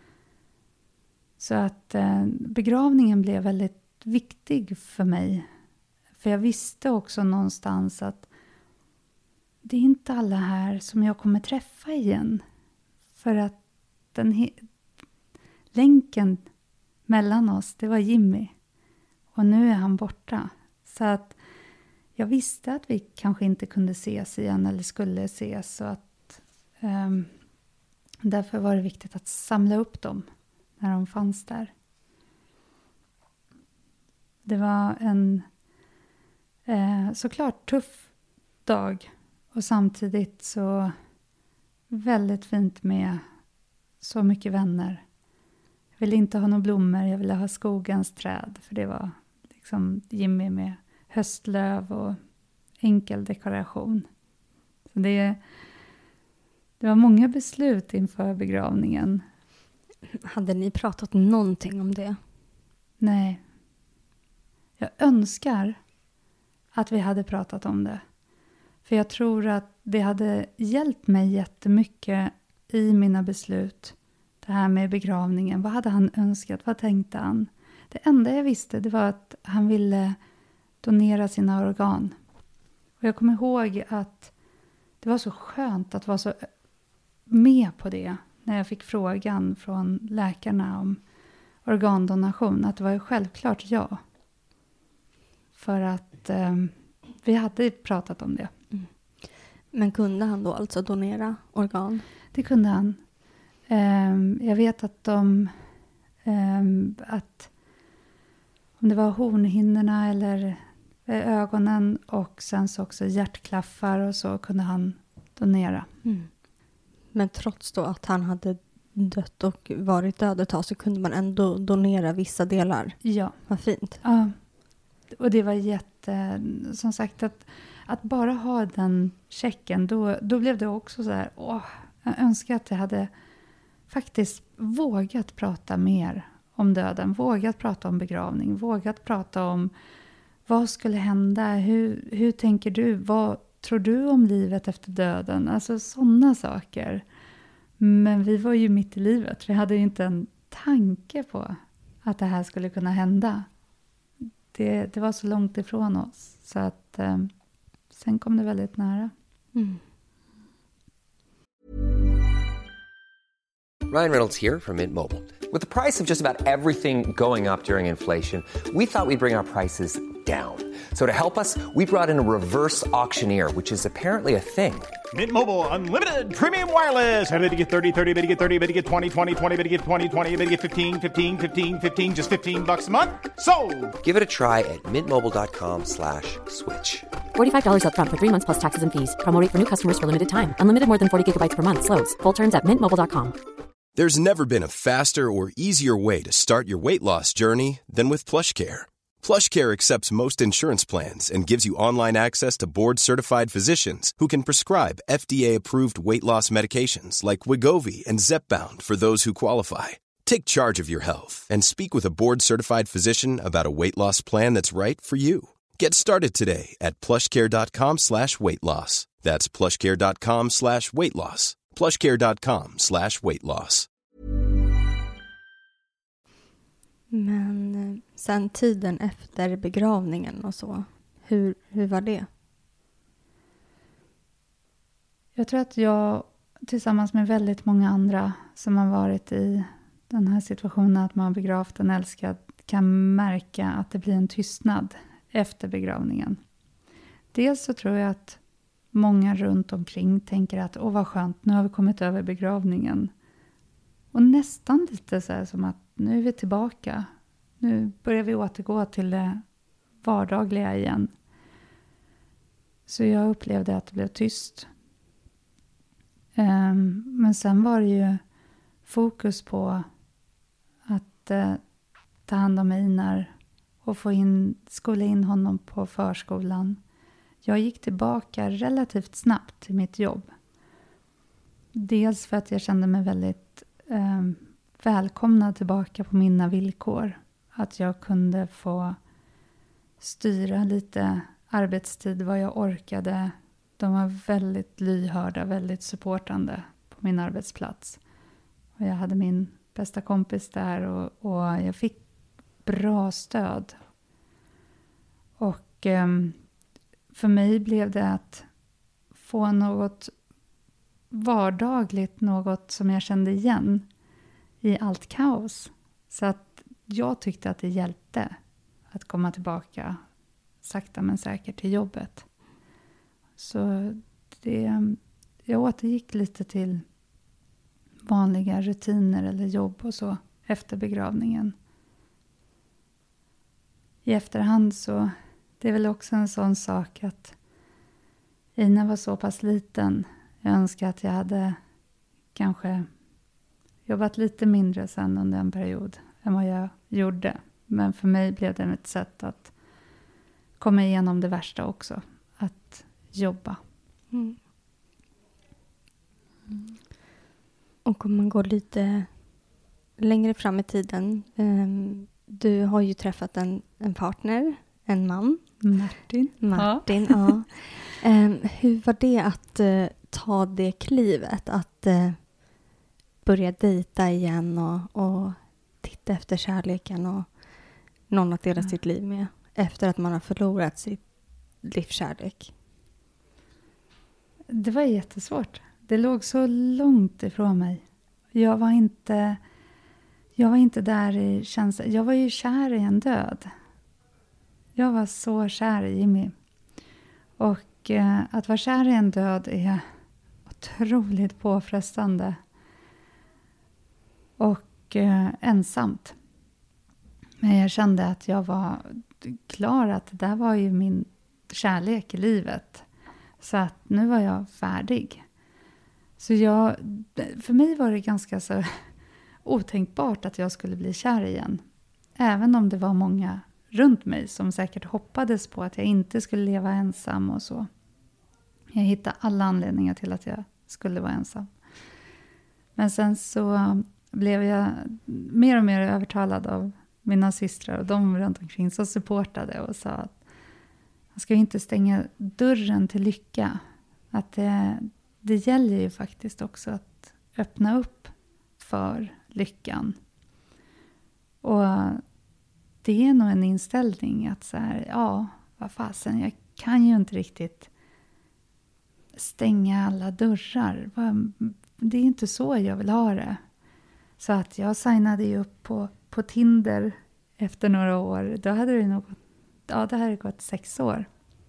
Så att eh, begravningen blev väldigt viktig för mig. För jag visste också någonstans att det är inte alla här som jag kommer träffa igen. För att den he- länken mellan oss, det var Jimmy. Och nu är han borta. Så att jag visste att vi kanske inte kunde ses igen eller skulle ses. Så att, um, därför var det viktigt att samla upp dem när de fanns där. Det var en eh, såklart tuff dag. Och samtidigt så väldigt fint med så mycket vänner. Jag ville inte ha några blommor, jag ville ha skogens träd. För det var liksom Jimmy med höstlöv och enkel dekoration. Så det, det var många beslut inför begravningen. Hade ni pratat någonting om det? Nej. Jag önskar att vi hade pratat om det. För jag tror att det hade hjälpt mig jättemycket i mina beslut. Det här med begravningen. Vad hade han önskat? Vad tänkte han? Det enda jag visste det var att han ville donera sina organ. Och jag kommer ihåg att det var så skönt att vara så med på det. När jag fick frågan från läkarna om organdonation. Att det var ju självklart ja. För att eh, vi hade pratat om det. Mm. Men kunde han då alltså donera organ? Det kunde han. Eh, jag vet att de... Eh, att om det var hornhinnorna eller ögonen och sen så också hjärtklaffar och så kunde han donera. Mm. Men trots då att han hade dött och varit död ett tag så kunde man ändå donera vissa delar? Ja. Vad fint. Ja. Och det var jätte... Som sagt, att, att bara ha den checken, då, då blev det också så här... Åh, jag önskar att jag hade faktiskt vågat prata mer om döden. Vågat prata om begravning. Vågat prata om vad skulle hända? Hur, hur tänker du? Vad tror du om livet efter döden? Alltså sådana saker. Men vi var ju mitt i livet. Vi hade ju inte en tanke på att det här skulle kunna hända. Det, det var så långt ifrån oss. Så att eh, sen kom det väldigt nära. Mm. Ryan Reynolds here from Mint Mobile. With the price of just about everything going up during inflation, we thought we'd bring our prices down. So to help us, we brought in a reverse auctioneer, which is apparently a thing. Mint Mobile Unlimited Premium Wireless. How to get thirty, thirty, how to get thirty, how to get twenty, twenty, twenty, how to get twenty, twenty, how to get fifteen, fifteen, fifteen, fifteen, just fifteen bucks a month? Sold! Give it a try at mintmobile.com slash switch. forty-five dollars up front for three months plus taxes and fees. Promo rate for new customers for limited time. Unlimited more than forty gigabytes per month. Slows full terms at mint mobile dot com. There's never been a faster or easier way to start your weight loss journey than with PlushCare. PlushCare accepts most insurance plans and gives you online access to board-certified physicians who can prescribe F D A-approved weight loss medications like Wegovy and Zepbound for those who qualify. Take charge of your health and speak with a board-certified physician about a weight loss plan that's right for you. Get started today at plushcare.com slash weight loss. That's plushcare.com slash weight loss. plushcare.com slash weight loss. Men sen tiden efter begravningen och så, hur, hur var det? Jag tror att jag tillsammans med väldigt många andra som har varit i den här situationen att man har begravt en älskad kan märka att det blir en tystnad efter begravningen. Dels så tror jag att många runt omkring tänker att åh vad skönt, nu har vi kommit över begravningen. Och nästan lite så här som att nu är vi tillbaka. Nu börjar vi återgå till det vardagliga igen. Så jag upplevde att det blev tyst. Um, men sen var det ju fokus på att uh, ta hand om Einar och få in, skola in honom på förskolan. Jag gick tillbaka relativt snabbt till mitt jobb. Dels för att jag kände mig väldigt eh, välkomnad tillbaka på mina villkor. Att jag kunde få styra lite arbetstid, vad jag orkade. De var väldigt lyhörda, väldigt supportande på min arbetsplats. Och jag hade min bästa kompis där och, och jag fick bra stöd. Och eh, för mig blev det att få något vardagligt, något som jag kände igen. i allt kaos. Så att jag tyckte att det hjälpte att komma tillbaka sakta men säkert till jobbet. Så det, jag återgick lite till vanliga rutiner eller jobb och så efter begravningen. I efterhand så, det är väl också en sån sak att Ina var så pass liten. Jag önskar att jag hade kanske jobbat lite mindre sen under en period än vad jag gjorde. Men för mig blev det ett sätt att komma igenom det värsta också. Att jobba. Mm. Mm. Och om man går lite längre fram i tiden. Um, du har ju träffat en, en partner, en man. Martin. Martin, ja. ja. Um, hur var det att uh, ta det klivet? Att uh, börja dejta igen och, och titta efter kärleken och någon att dela mm. sitt liv med. Efter att man har förlorat sitt livskärlek. Det var jättesvårt. Det låg så långt ifrån mig. Jag var inte, jag var inte där i känslan. Jag var ju kär i en död. Jag var så kär i Jimmy. Och eh, att vara kär i en död är otroligt påfrestande. Och eh, ensamt. Men jag kände att jag var klar att det där var ju min kärlek i livet. Så att nu var jag färdig. Så jag, för mig var det ganska så otänkbart att jag skulle bli kär igen. Även om det var många runt mig som säkert hoppades på att jag inte skulle leva ensam och så. Jag hittade alla anledningar till att jag skulle vara ensam. Men sen så blev jag mer och mer övertalad av mina systrar och de runt omkring så supportade och sa att man ska ju inte stänga dörren till lycka. Att det, det gäller ju faktiskt också att öppna upp för lyckan. Och det är nog en inställning att så här, ja, vad fasen, jag kan ju inte riktigt stänga alla dörrar. Det är inte så jag vill ha det. Så att jag signade ju upp på, på Tinder efter några år. Då hade det nog gått, ja, det hade gått sex år.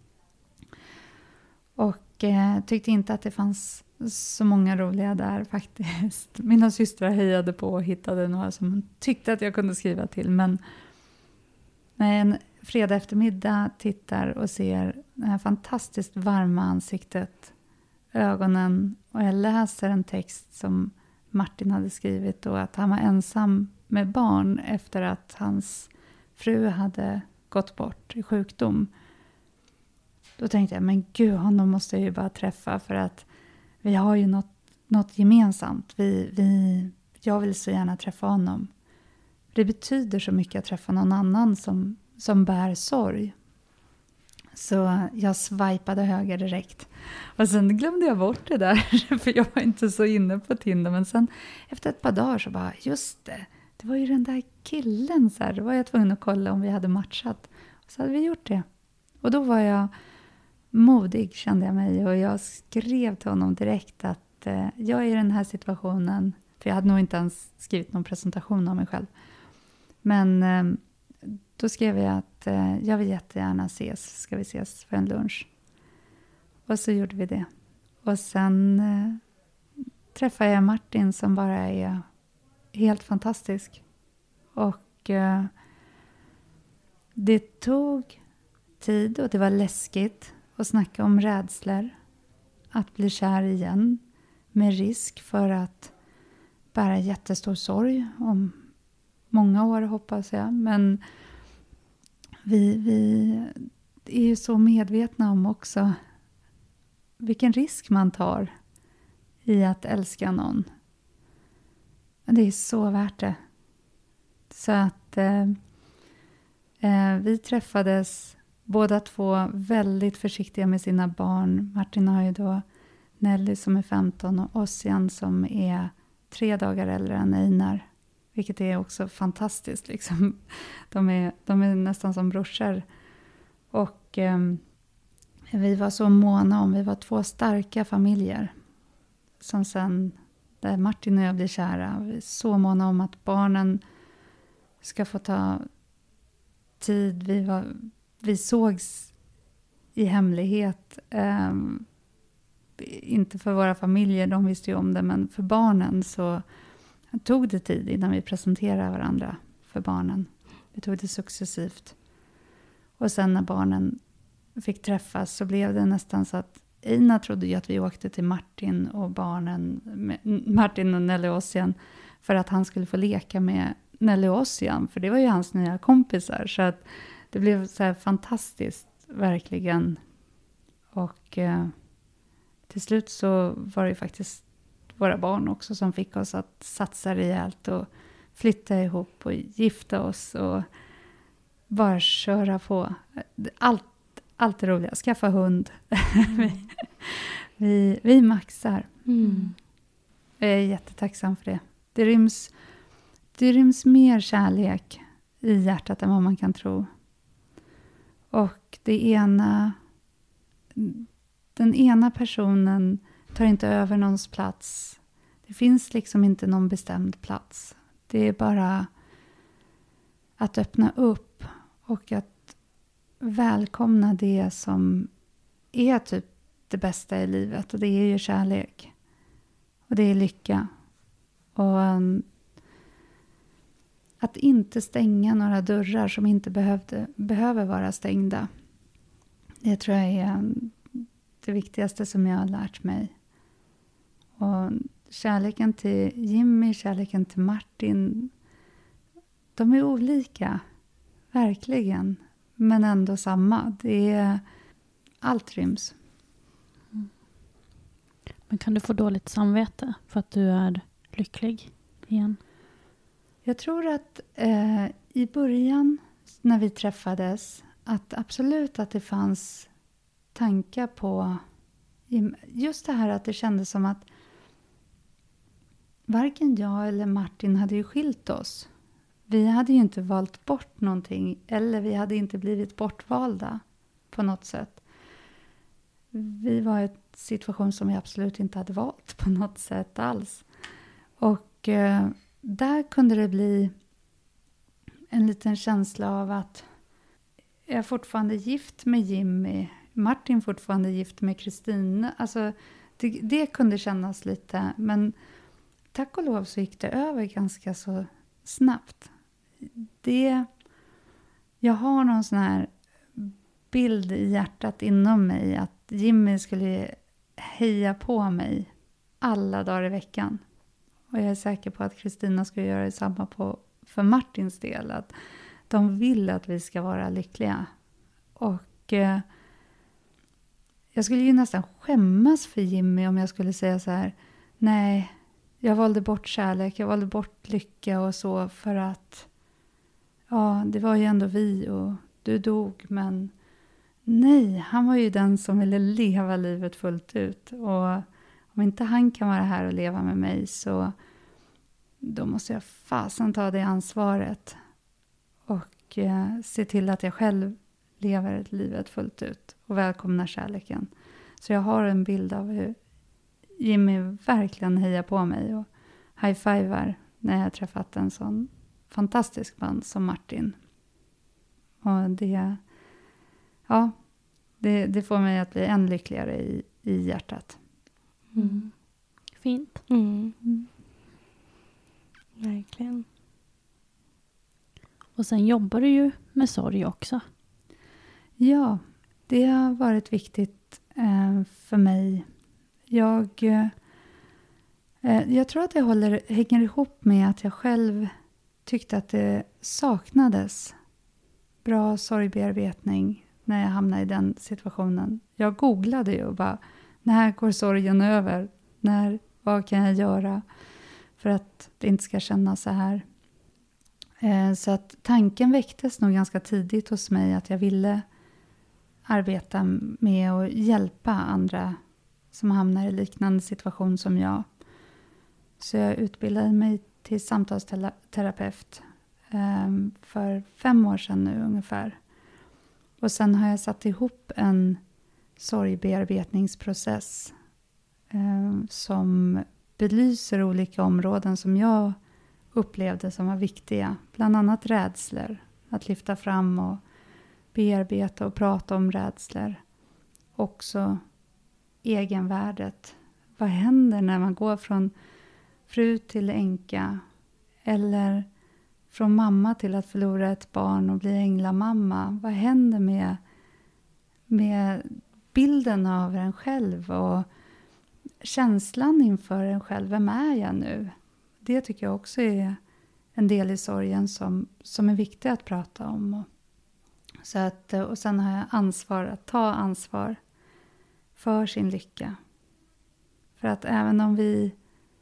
Och eh, tyckte inte att det fanns så många roliga där faktiskt. Mina systrar hejade på och hittade några som tyckte att jag kunde skriva till. Men när en fredag eftermiddag tittar och ser det här fantastiskt varma ansiktet, ögonen, och jag läser en text som Martin hade skrivit och att han var ensam med barn efter att hans fru hade gått bort i sjukdom. Då tänkte jag, men gud, honom måste jag ju bara träffa för att vi har ju något, något gemensamt. Vi, vi, jag vill så gärna träffa honom. Det betyder så mycket att träffa någon annan som, som bär sorg. Så jag swipade höger direkt. Och sen glömde jag bort det där. För jag var inte så inne på Tinder. Men sen efter ett par dagar så bara, just det. Det var ju den där killen. Så här. Då var jag tvungen att kolla om vi hade matchat. Och så hade vi gjort det. Och då var jag modig, kände jag mig. Och jag skrev till honom direkt att eh, jag är i den här situationen. För jag hade nog inte ens skrivit någon presentation av mig själv. Men eh, då skrev jag att eh, jag vill jättegärna ses. Ska vi ses för en lunch? Och så gjorde vi det. Och sen eh, träffade jag Martin som bara är helt fantastisk. Och eh, det tog tid och det var läskigt att snacka om rädslor. Att bli kär igen. Med risk för att bära jättestor sorg om många år, hoppas jag. Men vi, vi är ju så medvetna om också vilken risk man tar i att älska någon. Det är så värt det. Så att eh, eh, vi träffades båda två väldigt försiktiga med sina barn. Martin har ju då Nelly som är femton och Ossian som är tre dagar äldre än Einar. Vilket är också fantastiskt. Liksom. De, är, de är nästan som brorsor. Och eh, vi var så måna om. Vi var två starka familjer. Som sen där Martin och jag blir kära. Vi är så måna om att barnen ska få ta tid. Vi, var, vi sågs i hemlighet. Eh, inte för våra familjer, de visste ju om det. Men för barnen så tog det tid innan vi presenterade varandra för barnen. Vi tog det successivt. Och sen när barnen fick träffas så blev det nästan så att Einar trodde ju att vi åkte till Martin och barnen, Martin och Nelly Ossian, för att han skulle få leka med Nelly Ossian, för det var ju hans nya kompisar. Så att det blev så här fantastiskt, verkligen. Och eh, till slut så var det faktiskt våra barn också som fick oss att satsa rejält och flytta ihop och gifta oss och bara köra på. Allt, allt är roligt. Skaffa hund. Mm. vi, vi, vi maxar. Mm. Jag är jättetacksam för det. Det ryms, det ryms mer kärlek i hjärtat än vad man kan tro. Och det ena, den ena personen tar inte över någons plats. Det finns liksom inte någon bestämd plats. Det är bara att öppna upp och att välkomna det som är typ det bästa i livet. Och det är ju kärlek. Och det är lycka. Och um, att inte stänga några dörrar som inte behövde, behöver vara stängda. Det tror jag är um, det viktigaste som jag har lärt mig. Och kärleken till Jimmy, kärleken till Martin, de är olika. Verkligen. Men ändå samma. Det är, allt ryms. Mm. Men kan du få dåligt samvete för att du är lycklig igen? Jag tror att eh, i början när vi träffades, att absolut att det fanns tankar på just det här att det kändes som att varken jag eller Martin hade ju skilt oss. Vi hade ju inte valt bort någonting, eller vi hade inte blivit bortvalda på något sätt. Vi var i en situation som vi absolut inte hade valt på något sätt alls. Och eh, där kunde det bli en liten känsla av att jag är fortfarande gift med Jimmy. Martin fortfarande gift med Kristina. Alltså det, det kunde kännas lite, men tack och lov så gick det över ganska så snabbt. Det, jag har någon sån här bild i hjärtat inom mig att Jimmy skulle heja på mig alla dagar i veckan. Och jag är säker på att Kristina skulle göra detsamma på, för Martins del. Att de vill att vi ska vara lyckliga. Och eh, jag skulle ju nästan skämmas för Jimmy om jag skulle säga så här: nej, jag valde bort kärlek, jag valde bort lycka och så för att ja, det var ju ändå vi och du dog, men nej, han var ju den som ville leva livet fullt ut. Och om inte han kan vara här och leva med mig, så då måste jag fasen ta det ansvaret och eh, se till att jag själv lever livet fullt ut och välkomnar kärleken. Så jag har en bild av hur Jimmy verkligen hejar på mig och high-fivar när jag träffat en sån fantastisk man som Martin. Och det, ja, det, det får mig att bli än lyckligare i, i hjärtat. Mm. Fint. Mm. Mm. Verkligen. Och sen jobbar du ju med sorg också. Ja, det har varit viktigt eh, för mig. Jag, eh, jag tror att det håller, hänger ihop med att jag själv tyckte att det saknades bra sorgbearbetning när jag hamnade i den situationen. Jag googlade ju och bara, när går sorgen över? När, vad kan jag göra för att det inte ska kännas så här? Eh, så att tanken väcktes nog ganska tidigt hos mig att jag ville arbeta med och hjälpa andra som hamnar i liknande situation som jag. Så jag utbildade mig till samtalsterapeut eh, för fem år sedan nu ungefär. Och sen har jag satt ihop en sorgbearbetningsprocess eh, som belyser olika områden som jag upplevde som var viktiga. Bland annat rädslor. Att lyfta fram och bearbeta och prata om rädslor. Också egenvärdet. Vad händer när man går från fru till änka? Eller från mamma till att förlora ett barn och bli änglamamma. Vad händer med, med bilden av en själv och känslan inför en själv? Vem är jag nu? Det tycker jag också är en del i sorgen som, som är viktig att prata om. Så att, och sen har jag ansvar att ta ansvar för sin lycka. För att även om vi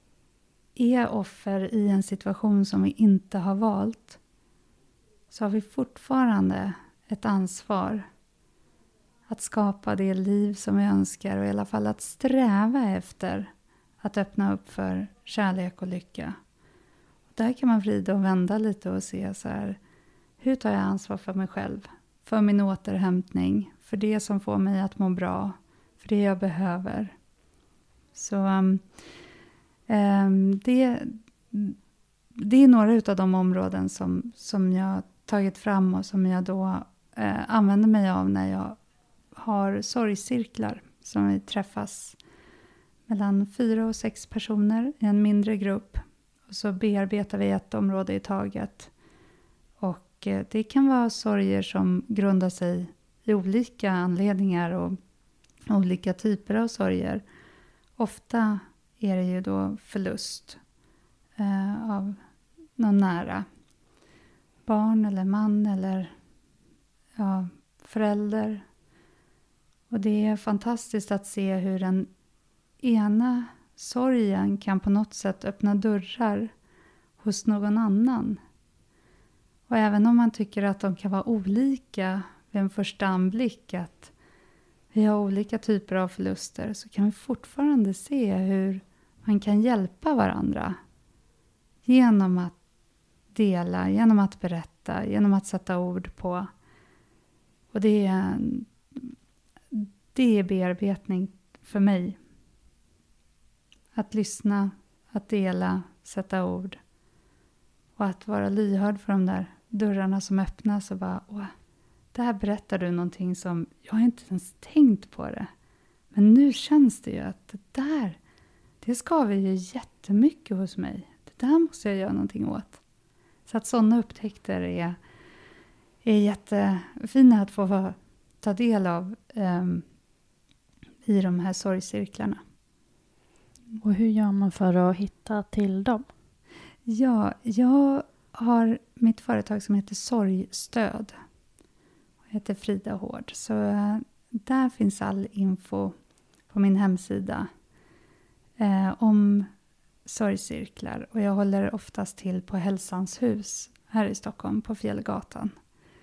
är offer i en situation som vi inte har valt, så har vi fortfarande ett ansvar att skapa det liv som vi önskar, och i alla fall att sträva efter att öppna upp för kärlek och lycka. Och där kan man vrida och vända lite och se så här: hur tar jag ansvar för mig själv? För min återhämtning, för det som får mig att må bra, för det jag behöver. Så um, um, det, det är några av de områden som, som jag tagit fram och som jag då uh, använder mig av när jag har sorgcirklar som vi träffas mellan fyra och sex personer i en mindre grupp. Och så bearbetar vi ett område i taget. Och uh, det kan vara sorger som grundar sig i olika anledningar och olika typer av sorger. Ofta är det ju då förlust eh, av någon nära. Barn eller man eller ja, förälder. Och det är fantastiskt att se hur den ena sorgen kan på något sätt öppna dörrar hos någon annan. Och även om man tycker att de kan vara olika vid en första anblick, att vi har olika typer av förluster, så kan vi fortfarande se hur man kan hjälpa varandra genom att dela, genom att berätta, genom att sätta ord på. Och det är, det är bearbetning för mig. Att lyssna, att dela, sätta ord. Och att vara lyhörd för de där dörrarna som öppnas och bara, åh, där berättar du någonting som jag har inte ens tänkt på det. Men nu känns det ju att det där, det skaver ju jättemycket hos mig. Det där måste jag göra någonting åt. Så att sådana upptäckter är, är jättefina att få ta del av um, i de här sorgcirklarna. Och hur gör man för att hitta till dem? Ja, jag har mitt företag som heter Sorgstöd. Jag heter Frida Hård. Så uh, där finns all info på min hemsida uh, om sorgcirklar. Och jag håller oftast till på Hälsans hus här i Stockholm på Fjällgatan.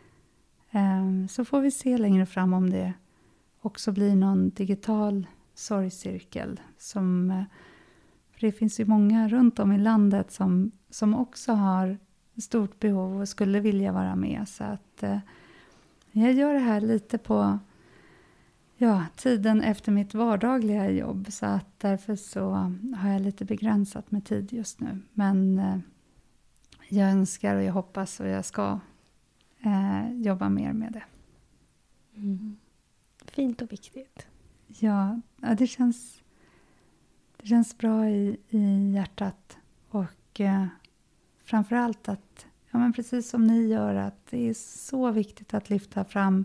Uh, så får vi se längre fram om det också blir någon digital sorgcirkel. Som, uh, för det finns ju många runt om i landet som, som också har stort behov och skulle vilja vara med. Så att uh, jag gör det här lite på ja, tiden efter mitt vardagliga jobb. Så att därför så har jag lite begränsat med tid just nu. Men eh, jag önskar och jag hoppas och jag ska eh, jobba mer med det. Mm. Fint och viktigt. Ja, ja det, känns, det känns bra i, i hjärtat. Och eh, framförallt att, ja men precis som ni gör, att det är så viktigt att lyfta fram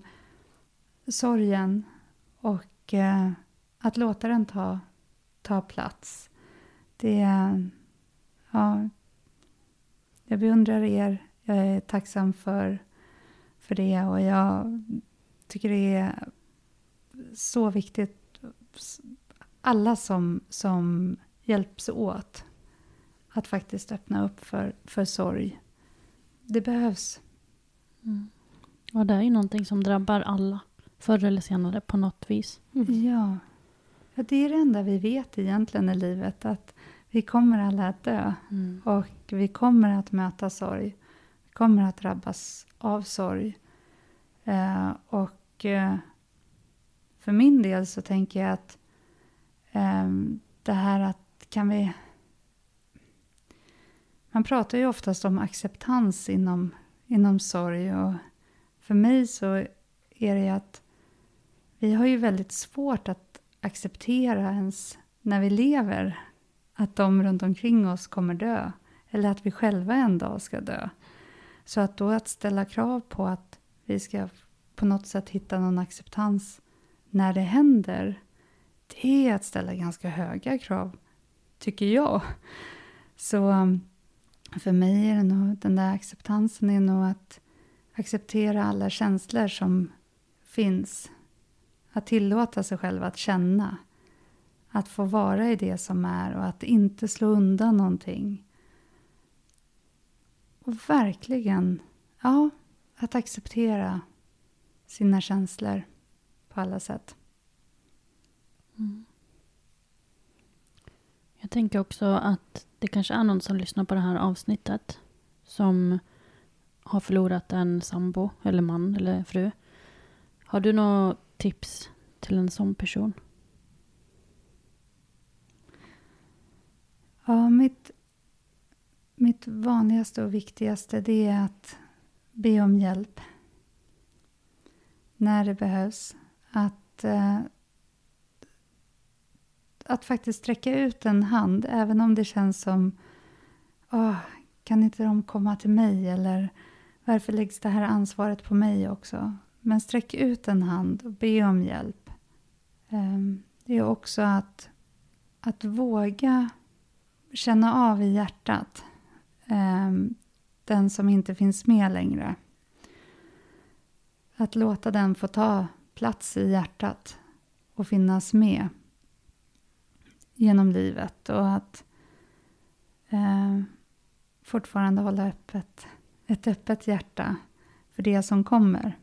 sorgen. Och eh, att låta den ta, ta plats. Det är, ja, jag beundrar er. Jag är tacksam för, för det. Och jag tycker det är så viktigt. Alla som, som hjälps åt. Att faktiskt öppna upp för, för sorg. Det behövs. Mm. Och det är ju någonting som drabbar alla. Förr eller senare på något vis. Mm. Ja. ja, det är det enda vi vet egentligen i livet. Att vi kommer alla att dö. Mm. Och vi kommer att möta sorg. Vi kommer att drabbas av sorg. Eh, och eh, för min del så tänker jag att eh, det här att kan vi, man pratar ju oftast om acceptans inom, inom sorg. Och för mig så är det att vi har ju väldigt svårt att acceptera ens när vi lever att de runt omkring oss kommer dö. Eller att vi själva en dag ska dö. Så att då att ställa krav på att vi ska på något sätt hitta någon acceptans när det händer. Det är att ställa ganska höga krav, tycker jag. Så för mig är det nog, den där acceptansen är nog att acceptera alla känslor som finns. Att tillåta sig själv att känna. Att få vara i det som är och att inte slå undan någonting. Och verkligen, ja, att acceptera sina känslor på alla sätt. Mm. Jag tänker också att det kanske är någon som lyssnar på det här avsnittet som har förlorat en sambo eller man eller fru. Har du några tips till en sån person? Ja, mitt, mitt vanligaste och viktigaste det är att be om hjälp. När det behövs. Att, eh, att faktiskt sträcka ut en hand. Även om det känns som, åh, kan inte de komma till mig? Eller varför läggs det här ansvaret på mig också? Men sträck ut en hand och be om hjälp. Eh, det är också att, att våga känna av i hjärtat. Eh, den som inte finns med längre. Att låta den få ta plats i hjärtat och finnas med genom livet. Och att eh, fortfarande hålla öppet, ett öppet hjärta för det som kommer.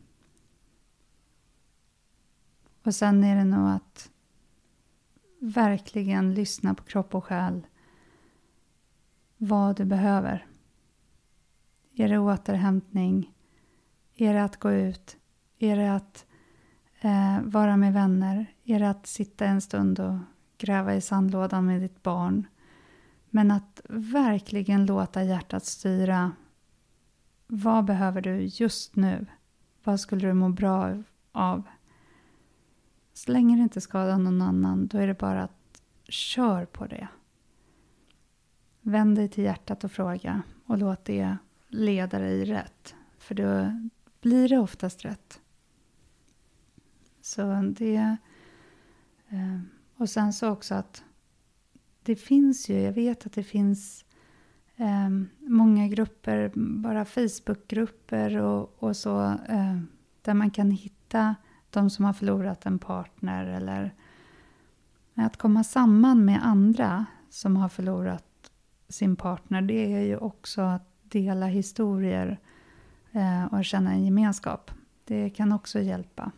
Och sen är det nog att verkligen lyssna på kropp och själ. Vad du behöver. Är det återhämtning? Är det att gå ut? Är det att eh, vara med vänner? Är det att sitta en stund och gräva i sandlådan med ditt barn? Men att verkligen låta hjärtat styra. Vad behöver du just nu? Vad skulle du må bra av? Så länge det inte skadar någon annan, då är det bara att kör på det. Vänd dig till hjärtat och fråga. Och låt det leda dig rätt. För då blir det oftast rätt. Så det... Eh, och sen så också att det finns ju, jag vet att det finns eh, många grupper, bara Facebookgrupper och, och så, eh, där man kan hitta de som har förlorat en partner. Eller att komma samman med andra som har förlorat sin partner, det är ju också att dela historier eh, och känna en gemenskap. Det kan också hjälpa.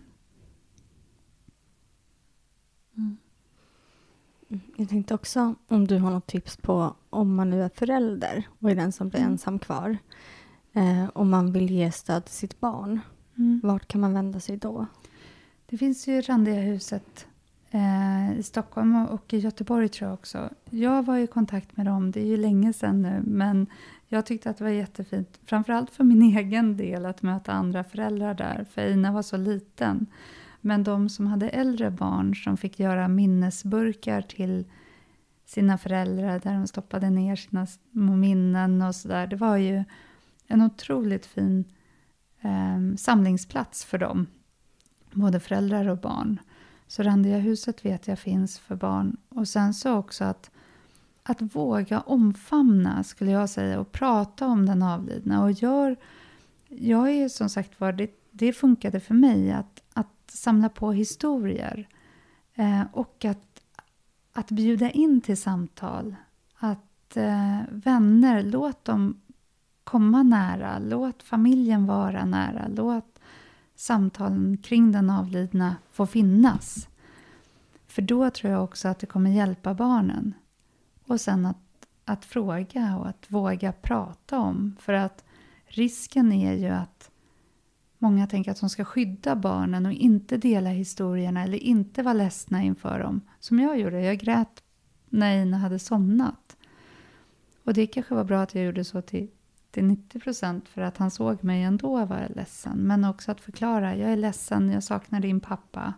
Mm. Jag tänkte också om du har något tips på om man nu är förälder och är den som blir mm. ensam kvar. Eh, om man vill ge stöd till sitt barn. Mm. Vart kan man vända sig då? Det finns ju Randiahuset eh, i Stockholm och i Göteborg tror jag också. Jag var i kontakt med dem, det är ju länge sedan nu. Men jag tyckte att det var jättefint. Framförallt för min egen del att möta andra föräldrar där. För Ina var så liten. Men de som hade äldre barn som fick göra minnesburkar till sina föräldrar. Där de stoppade ner sina små minnen och sådär. Det var ju en otroligt fin eh, samlingsplats för dem. Både föräldrar och barn. Så Randiahuset vet jag finns för barn. Och sen så också att, att våga omfamna skulle jag säga. Och prata om den avlidna. Och gör, jag är som sagt var, det, det funkade för mig att, att samla på historier. Eh, och att, att bjuda in till samtal. Att eh, vänner, låt dem komma nära. Låt familjen vara nära. Låt samtalen kring den avlidna få finnas. För då tror jag också att det kommer hjälpa barnen. Och sen att, att fråga och att våga prata om. För att risken är ju att många tänker att de ska skydda barnen och inte dela historierna eller inte vara ledsna inför dem. Som jag gjorde, jag grät när Ina hade somnat. Och det kanske var bra att jag gjorde så till, till nittio procent för att han såg mig ändå vara ledsen. Men också att förklara, jag är ledsen, jag saknar din pappa.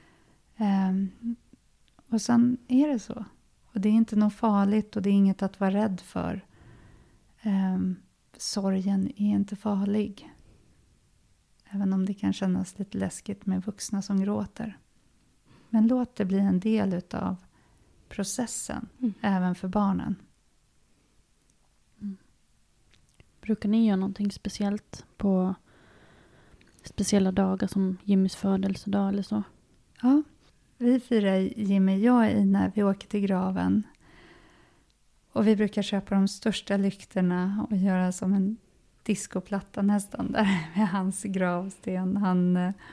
Um, och sen är det så. Och det är inte något farligt och det är inget att vara rädd för. Um, sorgen är inte farlig. Även om det kan kännas lite läskigt med vuxna som gråter. Men låt det bli en del utav processen. Mm. Även för barnen. Mm. Brukar ni göra någonting speciellt på speciella dagar som Jimmys födelsedag eller så? Ja, vi firar Jimmy, jag och Ina, vi åker till graven. Och vi brukar köpa de största lyktorna och göra som en diskoplatta nästan där med hans gravsten. Han,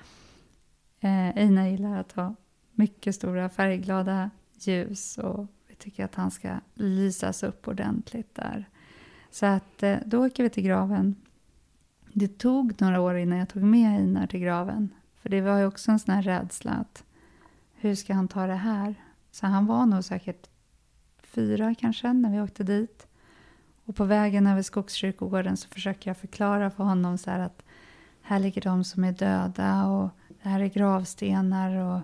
eh, Ina gillar att ha mycket stora färgglada ljus och vi tycker att han ska lysas upp ordentligt där. Så att eh, då åker vi till graven. Det tog några år innan jag tog med Ina till graven. För det var ju också en sån här rädsla att hur ska han ta det här? Så han var nog säkert fyra kanske när vi åkte dit. Och på vägen över Skogskyrkogården så försöker jag förklara för honom så här att här ligger de som är döda och det här är gravstenar. Och,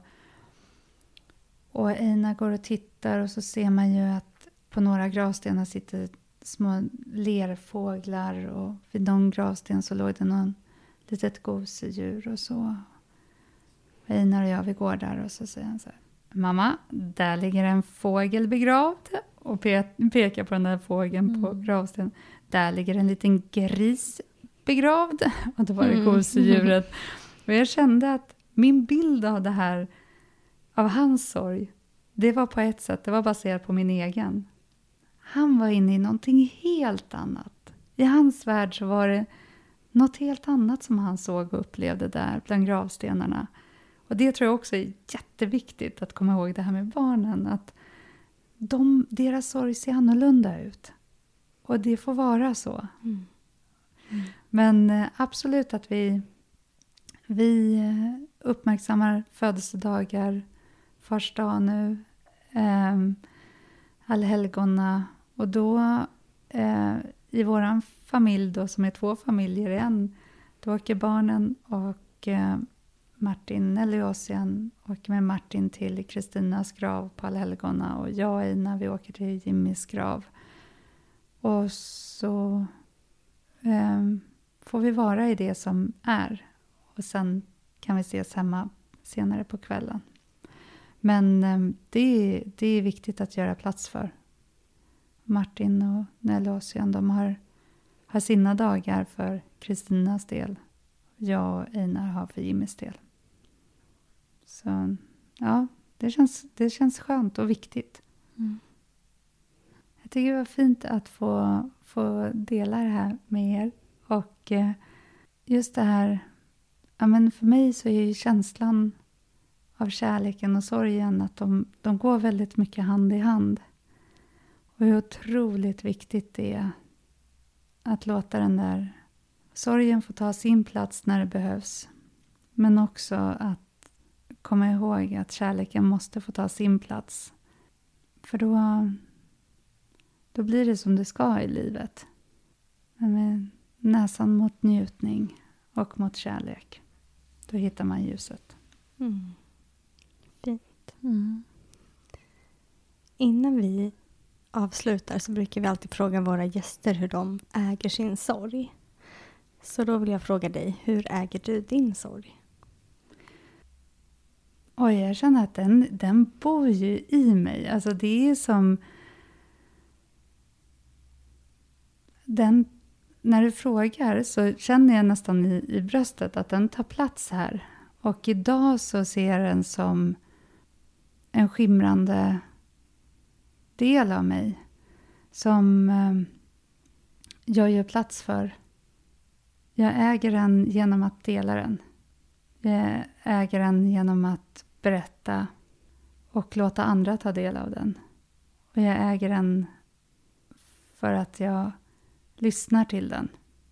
och Ina går och tittar och så ser man ju att på några gravstenar sitter små lerfåglar och vid någon gravsten så låg det någon litet gosedjur och så. Och Einar och jag, vi går där och så säger han så här: mamma, där ligger en fågel begravd. Och pe- pekar på den där fågeln mm. på gravstenen. Där ligger en liten gris begravd. Och då var det mm. gosedjuret. Och jag kände att min bild av det här, av hans sorg, det var på ett sätt, det var baserat på min egen. Han var inne i någonting helt annat. I hans värld så var det något helt annat som han såg och upplevde där bland gravstenarna. Och det tror jag också är jätteviktigt att komma ihåg det här med barnen. Att de, deras sorg ser annorlunda ut. Och det får vara så. Mm. Mm. Men eh, absolut att vi, vi uppmärksammar födelsedagar, fars dag nu, eh, allhelgona. Och då eh, i våran familj då, som är två familjer en, då åker barnen och eh, Martin Eliosian åker med Martin till Kristinas grav på allhelgona och jag och Ina vi åker till Jimmys grav. Och så eh, får vi vara i det som är. Och sen kan vi ses hemma senare på kvällen. Men eh, det, det är viktigt att göra plats för. Martin och Eliosian, de har, har sina dagar för Kristinas del. Jag och Einar har för Jimmys del. Så ja, det känns, det känns skönt och viktigt. Mm. Jag tycker det var fint att få, få dela det här med er. Och eh, just det här, ja men för mig så är ju känslan av kärleken och sorgen att de, de går väldigt mycket hand i hand. Och hur otroligt viktigt det är att låta den där sorgen få ta sin plats när det behövs. Men också att komma ihåg att kärleken måste få ta sin plats. För då, då blir det som det ska i livet. Med näsan mot njutning och mot kärlek. Då hittar man ljuset. Mm. Fint. Mm. Innan vi avslutar så brukar vi alltid fråga våra gäster hur de äger sin sorg. Så då vill jag fråga dig, hur äger du din sorg? Oj, jag känner att den, den bor ju i mig. Alltså det är som... Den, när du frågar så känner jag nästan i, i bröstet att den tar plats här. Och idag så ser jag den som en skimrande del av mig. Som eh, jag gör plats för. Jag äger den genom att dela den. Jag äger den genom att berätta och låta andra ta del av den. Och jag äger den för att jag lyssnar till den.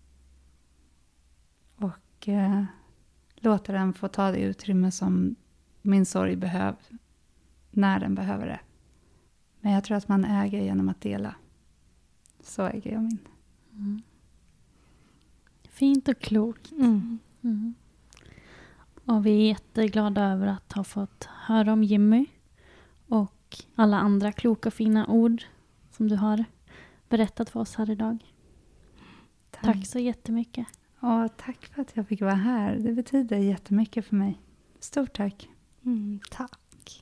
Och eh, låter den få ta det utrymme som min sorg behöver när den behöver det. Men jag tror att man äger genom att dela. Så äger jag min. Mm. Fint och klokt. Mm. Mm. Och vi är jätteglada över att ha fått höra om Jimmy. Och alla andra kloka och fina ord som du har berättat för oss här idag. Tack, tack så jättemycket. Ja, tack för att jag fick vara här. Det betyder jättemycket för mig. Stort tack. Mm, tack.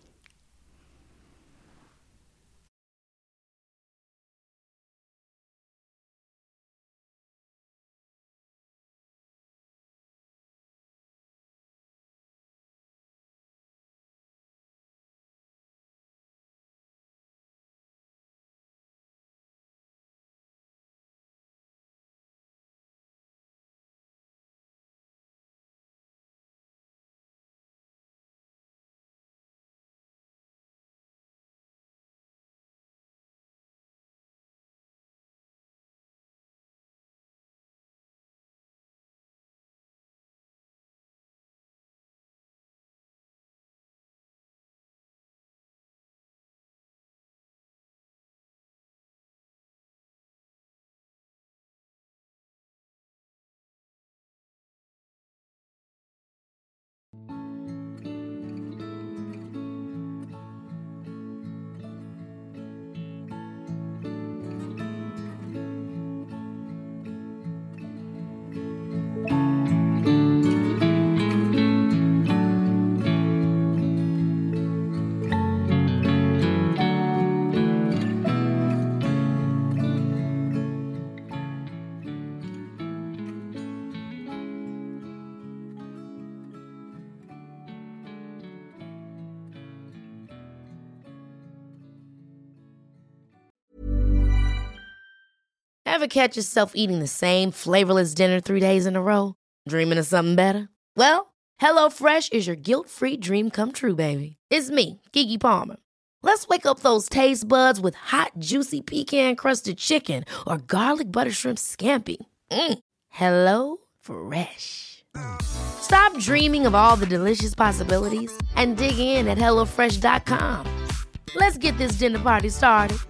Ever catch yourself eating the same flavorless dinner three days in a row? Dreaming of something better? Well, HelloFresh is your guilt-free dream come true, baby. It's me, Keke Palmer. Let's wake up those taste buds with hot, juicy pecan-crusted chicken or garlic butter shrimp scampi. Mm. Hello Fresh. Stop dreaming of all the delicious possibilities and dig in at hello fresh dot com. Let's get this dinner party started.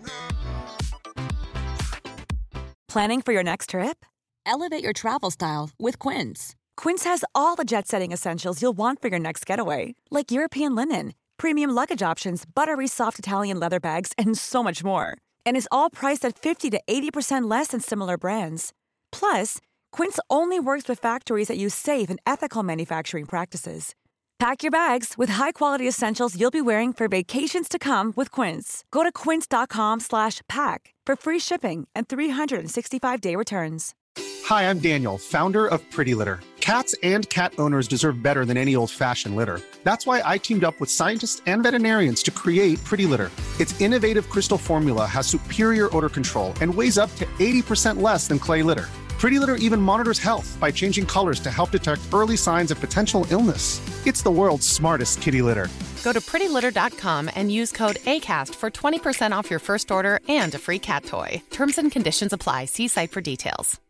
Planning for your next trip? Elevate your travel style with Quince. Quince has all the jet-setting essentials you'll want for your next getaway, like European linen, premium luggage options, buttery soft Italian leather bags, and so much more. And is all priced at fifty to eighty percent less than similar brands. Plus, Quince only works with factories that use safe and ethical manufacturing practices. Pack your bags with high-quality essentials you'll be wearing for vacations to come with Quince. Go to quince.com slash pack for free shipping and three sixty-five day returns. Hi, I'm Daniel, founder of Pretty Litter. Cats and cat owners deserve better than any old-fashioned litter. That's why I teamed up with scientists and veterinarians to create Pretty Litter. Its innovative crystal formula has superior odor control and weighs up to eighty percent less than clay litter. Pretty Litter even monitors health by changing colors to help detect early signs of potential illness. It's the world's smartest kitty litter. Go to pretty litter dot com and use code ACAST for twenty percent off your first order and a free cat toy. Terms and conditions apply. See site for details.